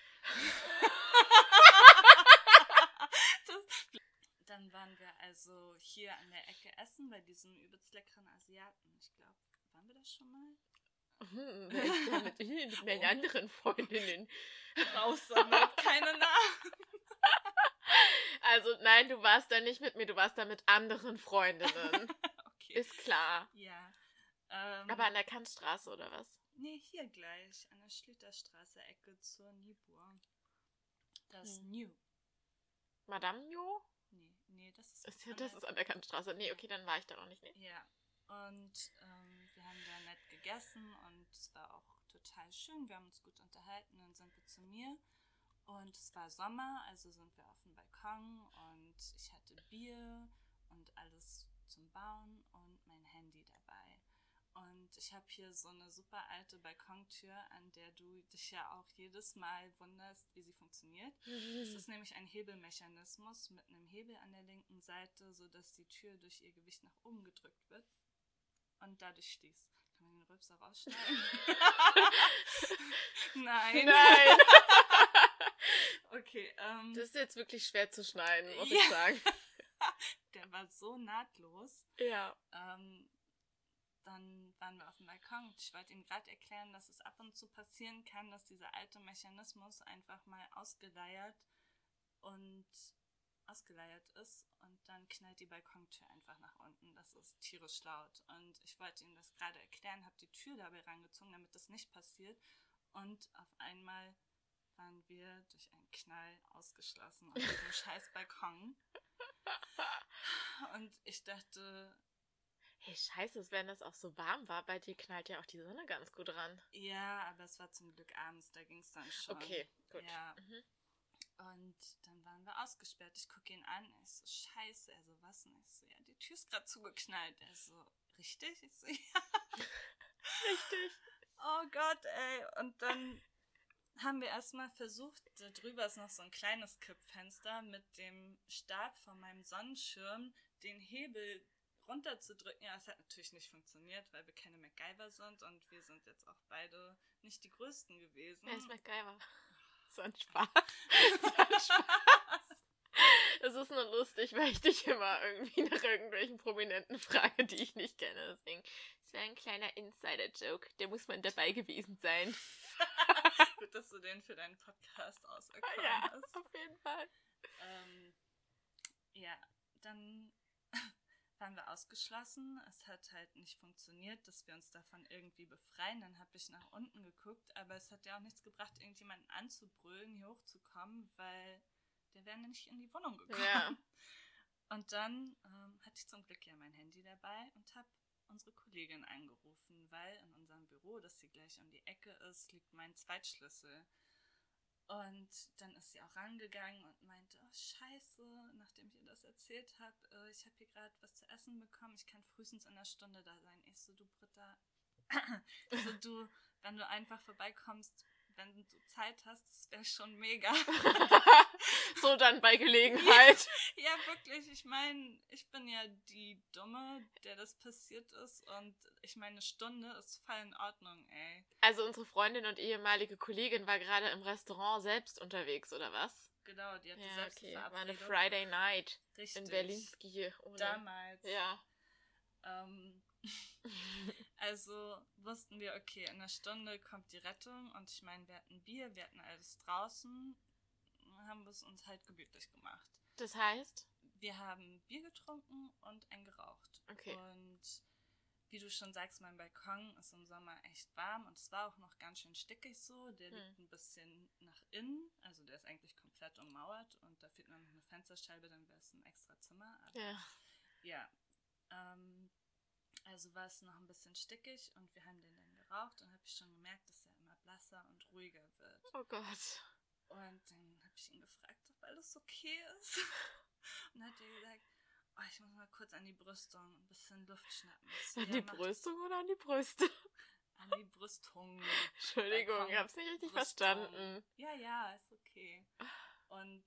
[SPEAKER 2] Dann waren wir also hier an der Ecke essen bei diesem übelst leckeren Asiaten. Ich glaube, waren wir das schon mal?
[SPEAKER 1] Da ist ja mit meinen anderen Freundinnen.
[SPEAKER 2] Raus damit, keine Namen.
[SPEAKER 1] Also nein, du warst da nicht mit mir, du warst da mit anderen Freundinnen.
[SPEAKER 2] Okay.
[SPEAKER 1] Ist klar.
[SPEAKER 2] Ja.
[SPEAKER 1] Aber an der Kantstraße oder was?
[SPEAKER 2] Nee, hier gleich, an der Schlüterstraße, Ecke zur Niebuhr. Das New.
[SPEAKER 1] Madame Jo?
[SPEAKER 2] Nee, das ist...
[SPEAKER 1] Das ist an der Kantstraße. Nee, okay, dann war ich da noch nicht. Nee.
[SPEAKER 2] Ja, und wir haben da nett gegessen und es war auch total schön. Wir haben uns gut unterhalten, dann sind wir zu mir und es war Sommer, also sind wir auf dem Balkon und ich hatte Bier und alles zum Bauen und mein Handy dabei. Und ich habe hier so eine super alte Balkontür, an der du dich ja auch jedes Mal wunderst, wie sie funktioniert. Es ist nämlich ein Hebelmechanismus mit einem Hebel an der linken Seite, sodass die Tür durch ihr Gewicht nach oben gedrückt wird und dadurch schließt. Kann man den Rülpser rausschneiden? Nein. Okay.
[SPEAKER 1] Das ist jetzt wirklich schwer zu schneiden, muss ich sagen.
[SPEAKER 2] Der war so nahtlos.
[SPEAKER 1] Ja.
[SPEAKER 2] Dann waren wir auf dem Balkon. Ich wollte ihm gerade erklären, dass es ab und zu passieren kann, dass dieser alte Mechanismus einfach mal ausgeleiert ist und dann knallt die Balkontür einfach nach unten. Das ist tierisch laut. Und ich wollte ihm das gerade erklären, habe die Tür dabei rangezogen, damit das nicht passiert. Und auf einmal waren wir durch einen Knall ausgeschlossen auf diesem scheiß Balkon. Und ich dachte...
[SPEAKER 1] Hey, scheiße, wenn das auch so warm war, bei dir knallt ja auch die Sonne ganz gut ran.
[SPEAKER 2] Ja, aber es war zum Glück abends, da ging es dann schon.
[SPEAKER 1] Okay, gut.
[SPEAKER 2] Ja. Und dann waren wir ausgesperrt. Ich gucke ihn an, er ist so, scheiße, also was? Und ich so, ja, die Tür ist gerade zugeknallt. Er so, richtig? Ich so, ja.
[SPEAKER 1] Richtig.
[SPEAKER 2] Oh Gott, ey. Und dann haben wir erstmal versucht, da drüber ist noch so ein kleines Kippfenster, mit dem Stab von meinem Sonnenschirm den Hebel runterzudrücken. Ja, es hat natürlich nicht funktioniert, weil wir keine MacGyver sind und wir sind jetzt auch beide nicht die Größten gewesen.
[SPEAKER 1] Wer ist MacGyver? So ein Spaß. So ein Spaß. Es ist nur lustig, weil ich dich immer irgendwie nach irgendwelchen Prominenten frage, die ich nicht kenne. Deswegen Das wäre ein kleiner Insider-Joke. Der muss man dabei gewesen sein.
[SPEAKER 2] Gut, dass du den für deinen Podcast auserkoren
[SPEAKER 1] Ja,
[SPEAKER 2] hast.
[SPEAKER 1] auf jeden Fall.
[SPEAKER 2] Ja, dann waren wir ausgeschlossen. Es hat halt nicht funktioniert, dass wir uns davon irgendwie befreien. Dann habe ich nach unten geguckt, aber es hat ja auch nichts gebracht, irgendjemanden anzubrüllen, hier hochzukommen, weil der wäre nicht in die Wohnung gekommen.
[SPEAKER 1] Ja.
[SPEAKER 2] Und dann hatte ich zum Glück ja mein Handy dabei und habe unsere Kollegin angerufen, weil in unserem Büro, das hier gleich um die Ecke ist, liegt mein Zweitschlüssel. Und dann ist sie auch rangegangen und meinte, oh scheiße, nachdem ich ihr das erzählt habe, ich habe hier gerade was zu essen bekommen, ich kann frühestens in einer Stunde da sein. Ich so, du Britta, also du, wenn du einfach vorbeikommst, wenn du Zeit hast, das wäre schon mega.
[SPEAKER 1] So dann bei Gelegenheit.
[SPEAKER 2] Ja, wirklich, ich meine, ich bin ja die Dumme, der das passiert ist und ich meine, eine Stunde ist voll in Ordnung, ey.
[SPEAKER 1] Also unsere Freundin und ehemalige Kollegin war gerade im Restaurant selbst unterwegs, oder was?
[SPEAKER 2] Genau, die hatte
[SPEAKER 1] Ja,
[SPEAKER 2] selbst
[SPEAKER 1] okay.
[SPEAKER 2] eine
[SPEAKER 1] War eine
[SPEAKER 2] Verabredung.
[SPEAKER 1] Friday Night
[SPEAKER 2] Richtig.
[SPEAKER 1] in Berlinski.
[SPEAKER 2] Damals.
[SPEAKER 1] Ja.
[SPEAKER 2] Also wussten wir, okay, in einer Stunde kommt die Rettung und ich meine, wir hatten Bier, wir hatten alles draußen, haben wir es uns halt gemütlich gemacht.
[SPEAKER 1] Das heißt?
[SPEAKER 2] Wir haben Bier getrunken und ein geraucht.
[SPEAKER 1] Okay.
[SPEAKER 2] Und wie du schon sagst, mein Balkon ist im Sommer echt warm und es war auch noch ganz schön stickig so. Der liegt ein bisschen nach innen, also der ist eigentlich komplett ummauert und da fehlt noch eine Fensterscheibe, dann wäre es ein extra Zimmer. Aber ja, also war es noch ein bisschen stickig und wir haben den dann geraucht und habe ich schon gemerkt, dass er immer blasser und ruhiger wird.
[SPEAKER 1] Oh Gott.
[SPEAKER 2] Und dann habe ich ihn gefragt, ob alles okay ist. Und dann hat er gesagt, oh, ich muss mal kurz an die Brüstung ein bisschen Luft schnappen.
[SPEAKER 1] An die Brüstung oder an die Brüste?
[SPEAKER 2] An die Brüstung.
[SPEAKER 1] Entschuldigung, ich hab's nicht richtig verstanden.
[SPEAKER 2] Ja, ist okay. Und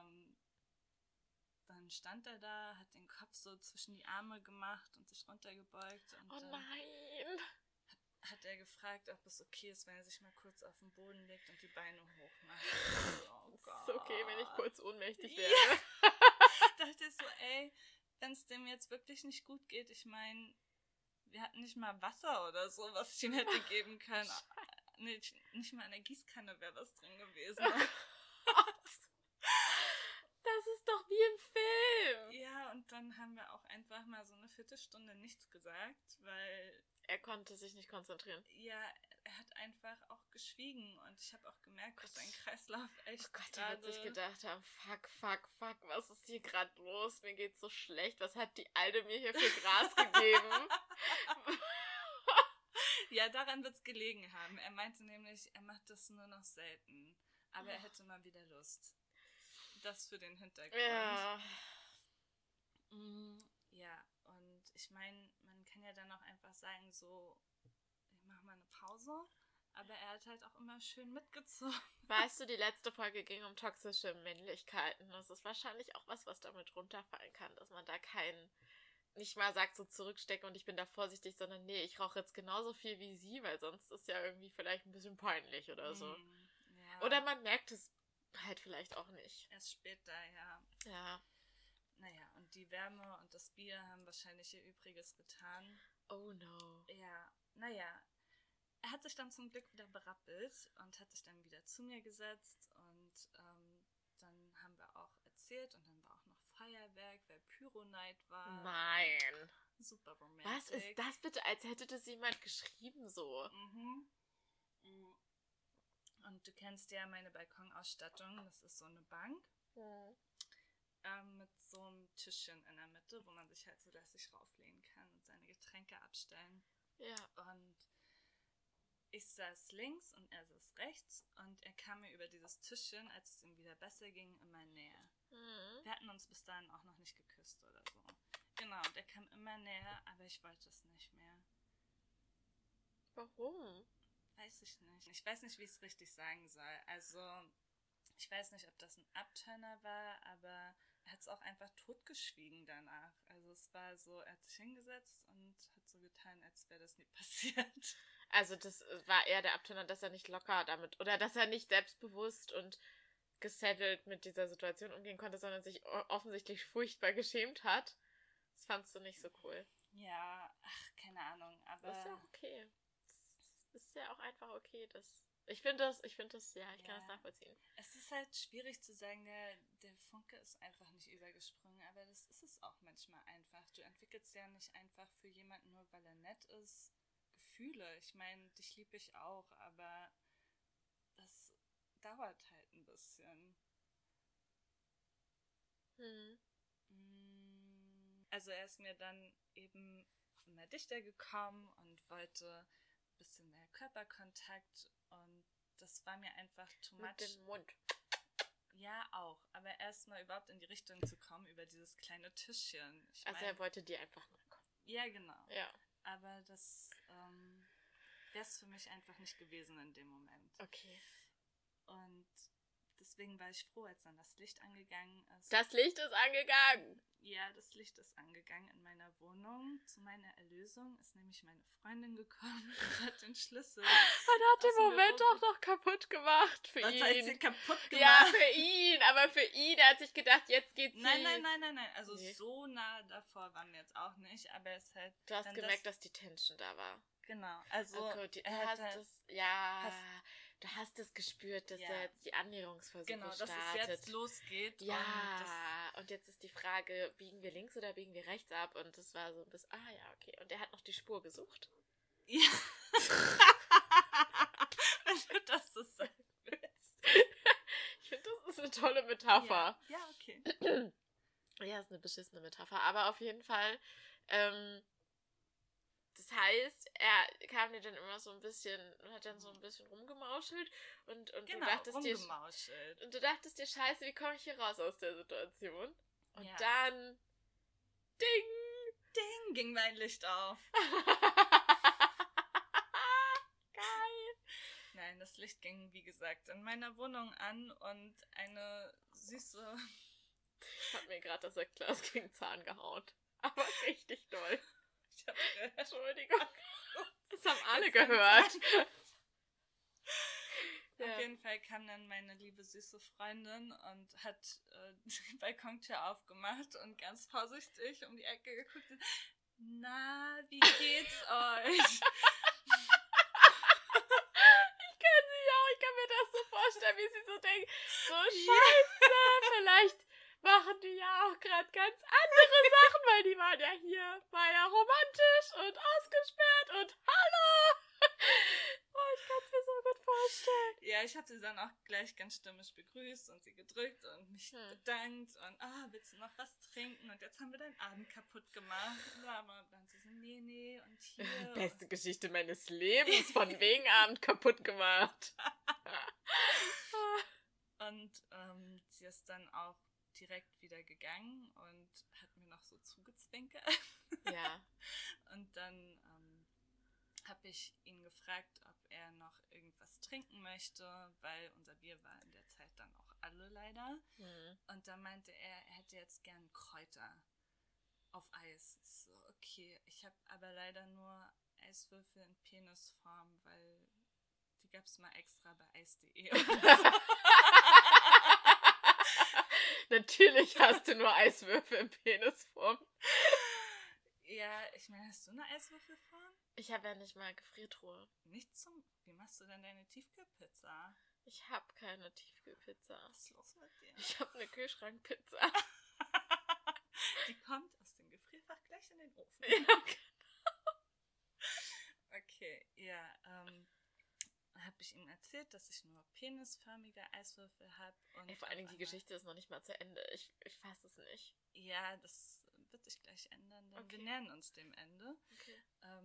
[SPEAKER 2] dann stand er da, hat den Kopf so zwischen die Arme gemacht und sich runtergebeugt. Und
[SPEAKER 1] oh nein!
[SPEAKER 2] Hat er gefragt, ob es okay ist, wenn er sich mal kurz auf den Boden legt und die Beine hochmacht. Oh Gott.
[SPEAKER 1] Ist okay, wenn ich kurz ohnmächtig
[SPEAKER 2] Ja.
[SPEAKER 1] werde.
[SPEAKER 2] Dachte ich so, ey, wenn es dem jetzt wirklich nicht gut geht, ich meine, wir hatten nicht mal Wasser oder so, was ich ihm hätte geben können. Nicht mal in der Gießkanne wäre was drin gewesen.
[SPEAKER 1] Das ist doch wie im Film.
[SPEAKER 2] Ja, und dann haben wir auch einfach mal so eine Viertelstunde nichts gesagt, weil
[SPEAKER 1] er konnte sich nicht konzentrieren.
[SPEAKER 2] Ja, er hat einfach auch geschwiegen und ich habe auch gemerkt, dass sein Kreislauf echt
[SPEAKER 1] oh Gott, er wird sich gedacht haben, fuck, was ist hier gerade los? Mir geht's so schlecht. Was hat die Alte mir hier für Gras gegeben?
[SPEAKER 2] Ja, daran wird's gelegen haben. Er meinte nämlich, er macht das nur noch selten, aber er hätte mal wieder Lust. Das für den Hintergrund.
[SPEAKER 1] Ja.
[SPEAKER 2] Ja, und ich meine, man kann ja dann auch einfach sagen, so, ich mache mal eine Pause, aber er hat halt auch immer schön mitgezogen.
[SPEAKER 1] Weißt du, die letzte Folge ging um toxische Männlichkeiten. Das ist wahrscheinlich auch was damit runterfallen kann, dass man da nicht mal sagt, so zurückstecken und ich bin da vorsichtig, sondern nee, ich rauche jetzt genauso viel wie sie, weil sonst ist ja irgendwie vielleicht ein bisschen peinlich oder so.
[SPEAKER 2] Ja.
[SPEAKER 1] Oder man merkt es halt vielleicht auch nicht.
[SPEAKER 2] Erst später, ja.
[SPEAKER 1] Ja.
[SPEAKER 2] Naja, und die Wärme und das Bier haben wahrscheinlich ihr Übriges getan.
[SPEAKER 1] Oh no.
[SPEAKER 2] Ja, naja. Er hat sich dann zum Glück wieder berappelt und hat sich dann wieder zu mir gesetzt und dann haben wir auch erzählt und dann war auch noch Feuerwerk, weil Pyro-Night war.
[SPEAKER 1] Nein.
[SPEAKER 2] Super romantisch.
[SPEAKER 1] Was ist das bitte? Als hätte das jemand geschrieben so.
[SPEAKER 2] Und du kennst ja meine Balkonausstattung. Das ist so eine Bank mit so einem Tischchen in der Mitte, wo man sich halt so lässig rauflehnen kann und seine Getränke abstellen.
[SPEAKER 1] Ja.
[SPEAKER 2] Und ich saß links und er saß rechts und er kam mir über dieses Tischchen, als es ihm wieder besser ging, immer näher. Wir hatten uns bis dahin auch noch nicht geküsst oder so. Genau, und er kam immer näher, aber ich wollte es nicht mehr.
[SPEAKER 1] Warum?
[SPEAKER 2] Weiß ich nicht. Ich weiß nicht, wie ich es richtig sagen soll. Also, ich weiß nicht, ob das ein Abturner war, aber er hat es auch einfach totgeschwiegen danach. Also es war so, er hat sich hingesetzt und hat so getan, als wäre das nie passiert.
[SPEAKER 1] Also das war eher der Abturner, dass er nicht locker damit, oder dass er nicht selbstbewusst und gesettelt mit dieser Situation umgehen konnte, sondern sich offensichtlich furchtbar geschämt hat. Das fandst du nicht so cool.
[SPEAKER 2] Ja, ach, keine Ahnung, aber...
[SPEAKER 1] Das ist ja auch okay. Das ist ja auch einfach okay, ich finde das, ich kann das nachvollziehen.
[SPEAKER 2] Es ist halt schwierig zu sagen, der Funke ist einfach nicht übergesprungen, aber das ist es auch manchmal einfach. Du entwickelst ja nicht einfach für jemanden, nur weil er nett ist, Gefühle. Ich meine, dich liebe ich auch, aber das dauert halt ein bisschen. Also er ist mir dann eben immer dichter gekommen und wollte ein bisschen mehr Körperkontakt und das war mir einfach too much.
[SPEAKER 1] Mit dem Mund.
[SPEAKER 2] Ja, auch. Aber erstmal überhaupt in die Richtung zu kommen, über dieses kleine Tischchen.
[SPEAKER 1] Er wollte dir einfach mal kommen.
[SPEAKER 2] Ja, genau.
[SPEAKER 1] Ja.
[SPEAKER 2] Aber das wäre es für mich einfach nicht gewesen in dem Moment.
[SPEAKER 1] Okay.
[SPEAKER 2] Und deswegen war ich froh, als dann das Licht angegangen ist.
[SPEAKER 1] Das Licht ist angegangen!
[SPEAKER 2] Ja, das Licht ist angegangen in meiner Wohnung. Zu meiner Erlösung ist nämlich meine Freundin gekommen und hat den Schlüssel.
[SPEAKER 1] Und hat den Moment auch noch kaputt gemacht für ihn.
[SPEAKER 2] Was heißt denn kaputt gemacht?
[SPEAKER 1] Ja, für ihn. Aber für ihn, er hat sich gedacht, jetzt geht's nicht.
[SPEAKER 2] Nein. Also so nah davor waren wir jetzt auch nicht. Aber es halt...
[SPEAKER 1] Du hast gemerkt, dass die Tension da war.
[SPEAKER 2] Genau. Also
[SPEAKER 1] du hast es gespürt, dass er jetzt die Annäherungsversuche startet.
[SPEAKER 2] Dass es jetzt losgeht.
[SPEAKER 1] Ja, und jetzt ist die Frage, biegen wir links oder biegen wir rechts ab? Und das war so ein bisschen, okay. Und er hat noch die Spur gesucht.
[SPEAKER 2] Ja. Wenn du das so sagen willst.
[SPEAKER 1] Ich finde, das ist eine tolle Metapher.
[SPEAKER 2] Ja, okay.
[SPEAKER 1] Ja, ist eine beschissene Metapher. Aber auf jeden Fall, das heißt, er kam dir dann immer so ein bisschen, hat dann so ein bisschen rumgemauschelt und du dachtest dir, scheiße, wie komme ich hier raus aus der Situation? Und dann,
[SPEAKER 2] ding, ging mein Licht auf.
[SPEAKER 1] Geil.
[SPEAKER 2] Nein, das Licht ging, wie gesagt, in meiner Wohnung an und eine süße...
[SPEAKER 1] Ich hab mir gerade das Sektglas gegen den Zahn gehauen. Aber richtig doll.
[SPEAKER 2] Ich hab gehört.
[SPEAKER 1] Entschuldigung. Das haben alle gehört.
[SPEAKER 2] Auf jeden Fall kam dann meine liebe süße Freundin und hat die Balkontür aufgemacht und ganz vorsichtig um die Ecke geguckt. Na, wie geht's euch?
[SPEAKER 1] Ich kann mir das so vorstellen, wie sie so denkt, so scheiße, vielleicht machen die ja auch gerade ganz andere Sachen, weil die waren war ja romantisch und ausgesperrt und hallo! Oh, ich kann es mir so gut vorstellen.
[SPEAKER 2] Ja, ich habe sie dann auch gleich ganz stimmig begrüßt und sie gedrückt und mich bedankt und willst du noch was trinken? Und jetzt haben wir deinen Abend kaputt gemacht. Aber dann sie so, nee, und hier.
[SPEAKER 1] Beste Geschichte meines Lebens, von wegen Abend kaputt gemacht.
[SPEAKER 2] Und sie ist dann auch direkt wieder gegangen und hat mir noch so zugezwinkert.
[SPEAKER 1] Ja.
[SPEAKER 2] Und dann habe ich ihn gefragt, ob er noch irgendwas trinken möchte, weil unser Bier war in der Zeit dann auch alle leider. Und dann meinte er hätte jetzt gern Kräuter auf Eis. Ich so, okay, ich habe aber leider nur Eiswürfel in Penisform, weil die gab es mal extra bei eis.de.
[SPEAKER 1] Natürlich hast du nur Eiswürfel in Penisform.
[SPEAKER 2] Ja, ich meine, hast du eine Eiswürfelform?
[SPEAKER 1] Ich habe ja nicht mal Gefriertruhe.
[SPEAKER 2] Wie machst du denn deine Tiefkühlpizza?
[SPEAKER 1] Ich habe keine Tiefkühlpizza.
[SPEAKER 2] Was ist los mit dir?
[SPEAKER 1] Ich habe eine Kühlschrankpizza.
[SPEAKER 2] Die kommt aus dem Gefrierfach gleich in den Ofen.
[SPEAKER 1] Ja, genau.
[SPEAKER 2] Okay, ja, habe ich ihm erzählt, dass ich nur penisförmige Eiswürfel habe.
[SPEAKER 1] Vor allen Dingen, die Geschichte ist noch nicht mal zu Ende. Ich fasse es nicht.
[SPEAKER 2] Ja, das wird sich gleich ändern, denn wir nähern uns dem Ende.
[SPEAKER 1] Okay.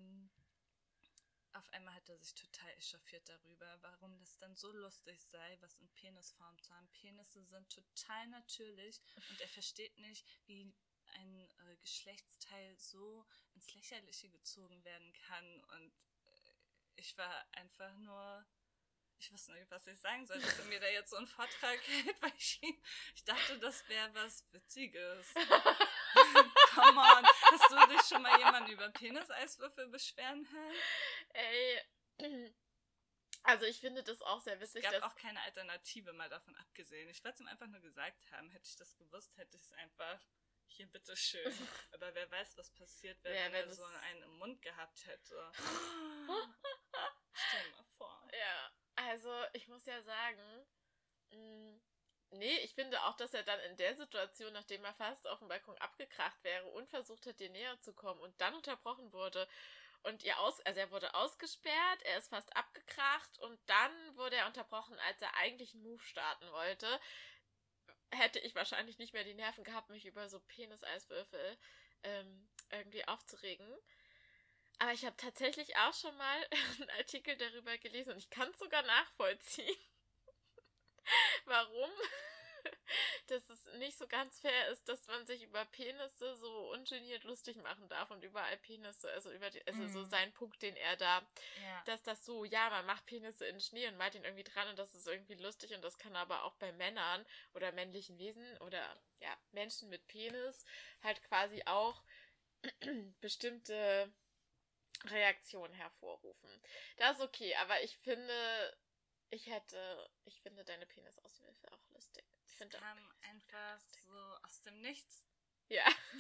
[SPEAKER 2] Auf einmal hat er sich total echauffiert darüber, warum das dann so lustig sei, was in Penisform zu haben. Penisse sind total natürlich und er versteht nicht, wie ein Geschlechtsteil so ins Lächerliche gezogen werden kann. Und ich war einfach nur, ich wusste nicht, was ich sagen soll, dass er mir da jetzt so einen Vortrag hält, weil ich dachte, das wäre was Witziges. Come on, hast du dich schon mal jemanden über Penis-Eiswürfel beschweren hören?
[SPEAKER 1] Ey, also ich finde das auch sehr witzig.
[SPEAKER 2] Es gab auch keine Alternative, mal davon abgesehen. Ich wollte es ihm einfach nur gesagt haben. Hätte ich das gewusst, hätte ich es einfach hier, bitteschön. Aber wer weiß, was passiert wäre, wenn er so einen im Mund gehabt hätte. Stell dir mal vor.
[SPEAKER 1] Ja, also ich muss ja sagen, nee, ich finde auch, dass er dann in der Situation, nachdem er fast auf dem Balkon abgekracht wäre und versucht hat, dir näher zu kommen und dann unterbrochen wurde und er wurde ausgesperrt, er ist fast abgekracht und dann wurde er unterbrochen, als er eigentlich einen Move starten wollte, hätte ich wahrscheinlich nicht mehr die Nerven gehabt, mich über so Peniseiswürfel irgendwie aufzuregen. Aber ich habe tatsächlich auch schon mal einen Artikel darüber gelesen und ich kann es sogar nachvollziehen, warum dass es nicht so ganz fair ist, dass man sich über Penisse so ungeniert lustig machen darf und überall Penisse, also so sein Punkt, den er da, dass das so, ja, man macht Penisse in Schnee und malt ihn irgendwie dran und das ist irgendwie lustig und das kann aber auch bei Männern oder männlichen Wesen oder ja, Menschen mit Penis halt quasi auch bestimmte Reaktionen hervorrufen. Das ist okay, aber ich finde deine Penisauswürfe auch lustig.
[SPEAKER 2] Das kam einfach so aus dem Nichts.
[SPEAKER 1] Ja.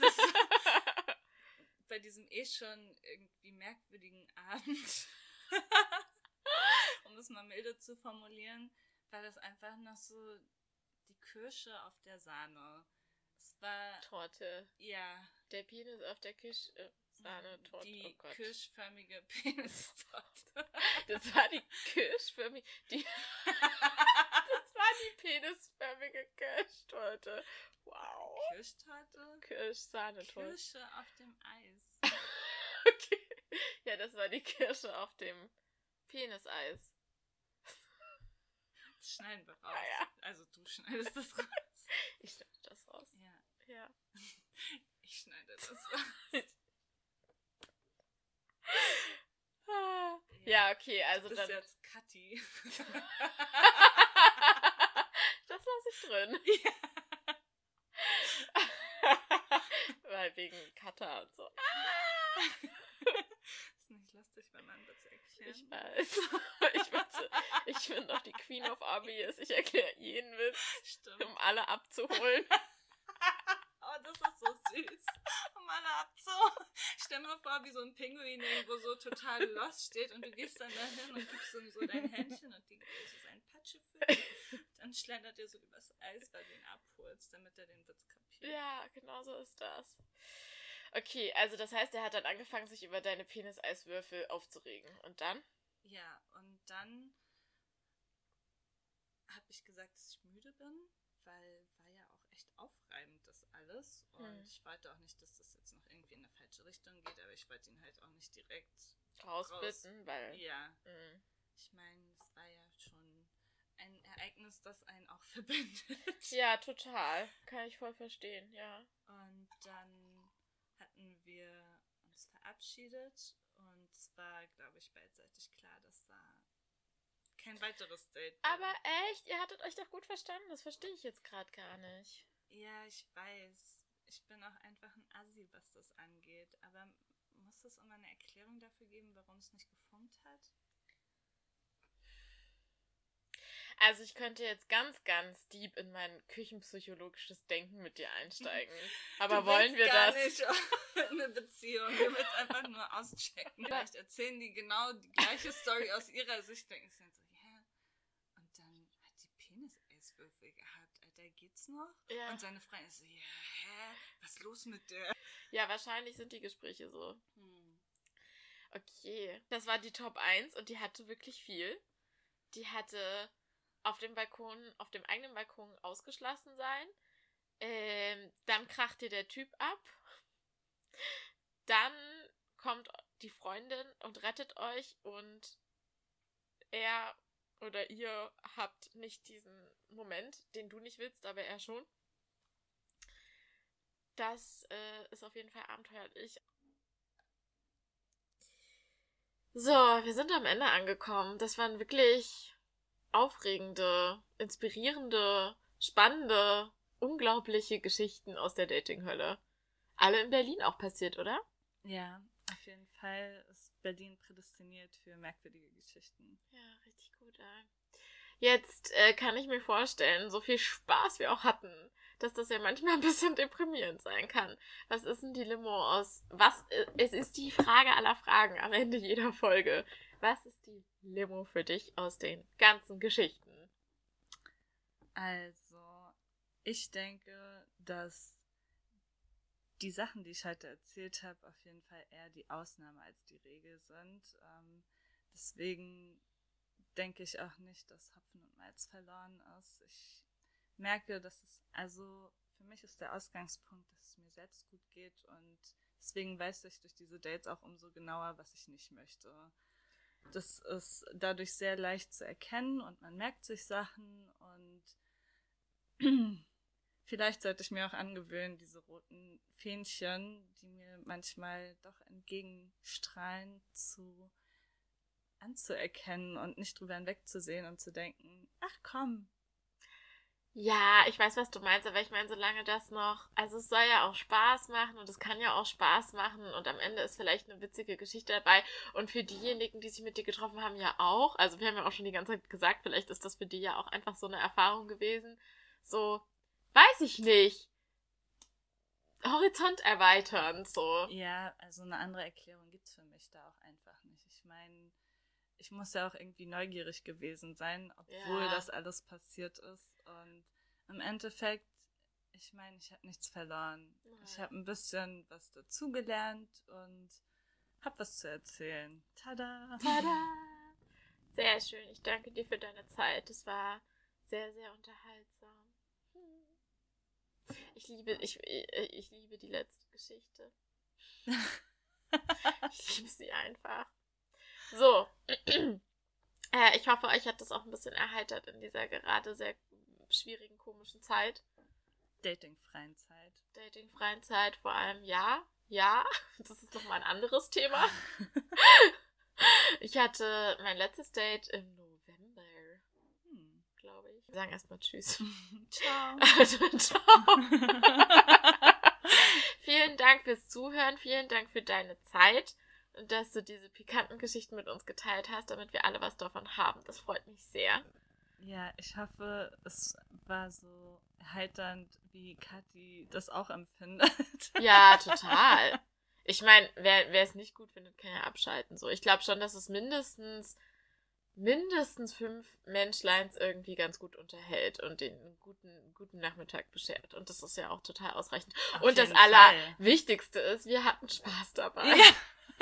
[SPEAKER 2] Bei diesem schon irgendwie merkwürdigen Abend, um es mal milde zu formulieren, war das einfach noch so die Kirsche auf der Sahne. Es war...
[SPEAKER 1] Torte.
[SPEAKER 2] Ja.
[SPEAKER 1] Der Penis auf der Sahne-Torte.
[SPEAKER 2] Die kirschförmige Penistorte.
[SPEAKER 1] Das war die kirschförmige... Das war die penisförmige Kirschtorte. Wow.
[SPEAKER 2] Kirschtorte?
[SPEAKER 1] Kirschsahnetorte.
[SPEAKER 2] Kirsche auf dem Eis.
[SPEAKER 1] Okay. Ja, das war die Kirsche auf dem Peniseis.
[SPEAKER 2] Das schneiden wir raus.
[SPEAKER 1] Ja.
[SPEAKER 2] Also du schneidest das raus.
[SPEAKER 1] Ich schneide das raus.
[SPEAKER 2] Ja. Ich schneide das raus.
[SPEAKER 1] Ja, okay, also
[SPEAKER 2] du bist jetzt Kathi.
[SPEAKER 1] Das lasse ich drin.
[SPEAKER 2] Ja.
[SPEAKER 1] Weil wegen Cutter und so.
[SPEAKER 2] Ist nicht lustig, wenn man das erklärt.
[SPEAKER 1] Ich weiß. Ich bin doch die Queen of Obvious. Ich erkläre jeden Witz, um alle abzuholen.
[SPEAKER 2] Oh, das ist so süß. Um alle abzuholen. Stell mir vor, wie so ein Pinguin irgendwo so total lost steht und du gehst dann dahin und gibst ihm so dein Händchen und die gibt so seinen Patschefüll. Dann schlendert er so übers Eis, weil du ihn abholst, damit er den Witz kapiert.
[SPEAKER 1] Ja, genau so ist das. Okay, also das heißt, er hat dann angefangen, sich über deine Peniseiswürfel aufzuregen. Und dann?
[SPEAKER 2] Ja, und dann habe ich gesagt, dass ich müde bin, weil war ja auch echt aufreibend das alles. Und ich wollte auch nicht, dass das jetzt noch irgendwie in eine falsche Richtung geht, aber ich wollte ihn halt auch nicht direkt
[SPEAKER 1] rausbitten, weil...
[SPEAKER 2] Ja. Ich meine, es war ja schon ein Ereignis, das einen auch verbindet.
[SPEAKER 1] Ja, total. Kann ich voll verstehen, ja.
[SPEAKER 2] Und dann hatten wir uns verabschiedet und es war, glaube ich, beidseitig klar, dass da kein weiteres Date war.
[SPEAKER 1] Aber echt? Ihr hattet euch doch gut verstanden? Das verstehe ich jetzt gerade gar nicht.
[SPEAKER 2] Ja, ich weiß. Ich bin auch einfach ein Assi, was das angeht. Aber muss es immer eine Erklärung dafür geben, warum es nicht gefunkt hat?
[SPEAKER 1] Also ich könnte jetzt ganz, ganz deep in mein küchenpsychologisches Denken mit dir einsteigen. Aber wollen wir das?
[SPEAKER 2] Nicht eine Beziehung. Du willst einfach nur auschecken. Vielleicht erzählen die genau die gleiche Story aus ihrer Sicht. Denken sie dann so, ja. Und dann hat die Penis-Eiswürfel gehabt. Alter, geht's noch?
[SPEAKER 1] Ja.
[SPEAKER 2] Und seine Freundin ist so, ja, hä? Was ist los mit der?
[SPEAKER 1] Ja, wahrscheinlich sind die Gespräche so. Okay. Das war die Top 1 und die hatte wirklich viel. Die hatte auf dem eigenen Balkon ausgeschlossen sein. Dann kracht dir der Typ ab. Dann kommt die Freundin und rettet euch und er oder ihr habt nicht diesen Moment, den du nicht willst, aber er schon. Das ist auf jeden Fall abenteuerlich. So, wir sind am Ende angekommen. Das waren wirklich aufregende, inspirierende, spannende, unglaubliche Geschichten aus der Dating-Hölle. Alle in Berlin auch passiert, oder?
[SPEAKER 2] Ja, auf jeden Fall ist Berlin prädestiniert für merkwürdige Geschichten.
[SPEAKER 1] Ja, richtig gut, ey. Jetzt kann ich mir vorstellen, so viel Spaß wir auch hatten, dass das ja manchmal ein bisschen deprimierend sein kann. Was ist denn die Limo aus... Es ist die Frage aller Fragen am Ende jeder Folge. Was ist die Limo für dich aus den ganzen Geschichten?
[SPEAKER 2] Also, ich denke, dass die Sachen, die ich heute erzählt habe, auf jeden Fall eher die Ausnahme als die Regel sind. Deswegen denke ich auch nicht, dass Hopfen und Malz verloren ist. Ich merke, dass für mich ist der Ausgangspunkt, dass es mir selbst gut geht und deswegen weiß ich durch diese Dates auch umso genauer, was ich nicht möchte. Das ist dadurch sehr leicht zu erkennen und man merkt sich Sachen und vielleicht sollte ich mir auch angewöhnen, diese roten Fähnchen, die mir manchmal doch entgegenstrahlen, anzuerkennen und nicht drüber hinwegzusehen und zu denken, ach komm.
[SPEAKER 1] Ja, ich weiß, was du meinst, aber ich meine, solange das noch, also es soll ja auch Spaß machen und es kann ja auch Spaß machen und am Ende ist vielleicht eine witzige Geschichte dabei und für diejenigen, die sich mit dir getroffen haben, ja auch, also wir haben ja auch schon die ganze Zeit gesagt, vielleicht ist das für die ja auch einfach so eine Erfahrung gewesen, so, weiß ich nicht, Horizont erweitern, so.
[SPEAKER 2] Ja, also eine andere Erklärung gibt's für mich da auch einfach nicht. Ich meine, ich muss ja auch irgendwie neugierig gewesen sein, obwohl das alles passiert ist. Und im Endeffekt, ich meine, ich habe nichts verloren.
[SPEAKER 1] Nein.
[SPEAKER 2] Ich habe ein bisschen was dazugelernt und habe was zu erzählen. Tada!
[SPEAKER 1] Tada! Sehr schön. Ich danke dir für deine Zeit. Es war sehr, sehr unterhaltsam. Ich liebe die letzte Geschichte. Ich liebe sie einfach. So. Ich hoffe, euch hat das auch ein bisschen erheitert in dieser gerade sehr schwierigen, komischen Zeit.
[SPEAKER 2] Datingfreien Zeit.
[SPEAKER 1] Datingfreien Zeit, vor allem ja. Ja, das ist nochmal ein anderes Thema. Ich hatte mein letztes Date im November, glaube ich. Wir sagen erstmal Tschüss.
[SPEAKER 2] Ciao.
[SPEAKER 1] Ciao. Vielen Dank fürs Zuhören, vielen Dank für deine Zeit und dass du diese pikanten Geschichten mit uns geteilt hast, damit wir alle was davon haben. Das freut mich sehr.
[SPEAKER 2] Ja, ich hoffe, es war so erheiternd, wie Kathi das auch empfindet.
[SPEAKER 1] Ja, total. Ich meine, wer es nicht gut findet, kann ja abschalten. So, ich glaube schon, dass es mindestens 5 Menschleins irgendwie ganz gut unterhält und den guten Nachmittag beschert. Und das ist ja auch total ausreichend. Und das Allerwichtigste ist, wir hatten Spaß dabei. Ja.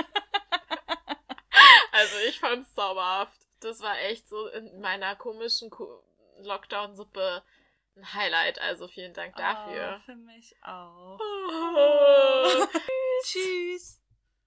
[SPEAKER 1] Also ich fand's zauberhaft. Das war echt so in meiner komischen Lockdown-Suppe ein Highlight. Also vielen Dank dafür.
[SPEAKER 2] Für mich auch.
[SPEAKER 1] Oh.
[SPEAKER 2] Tschüss.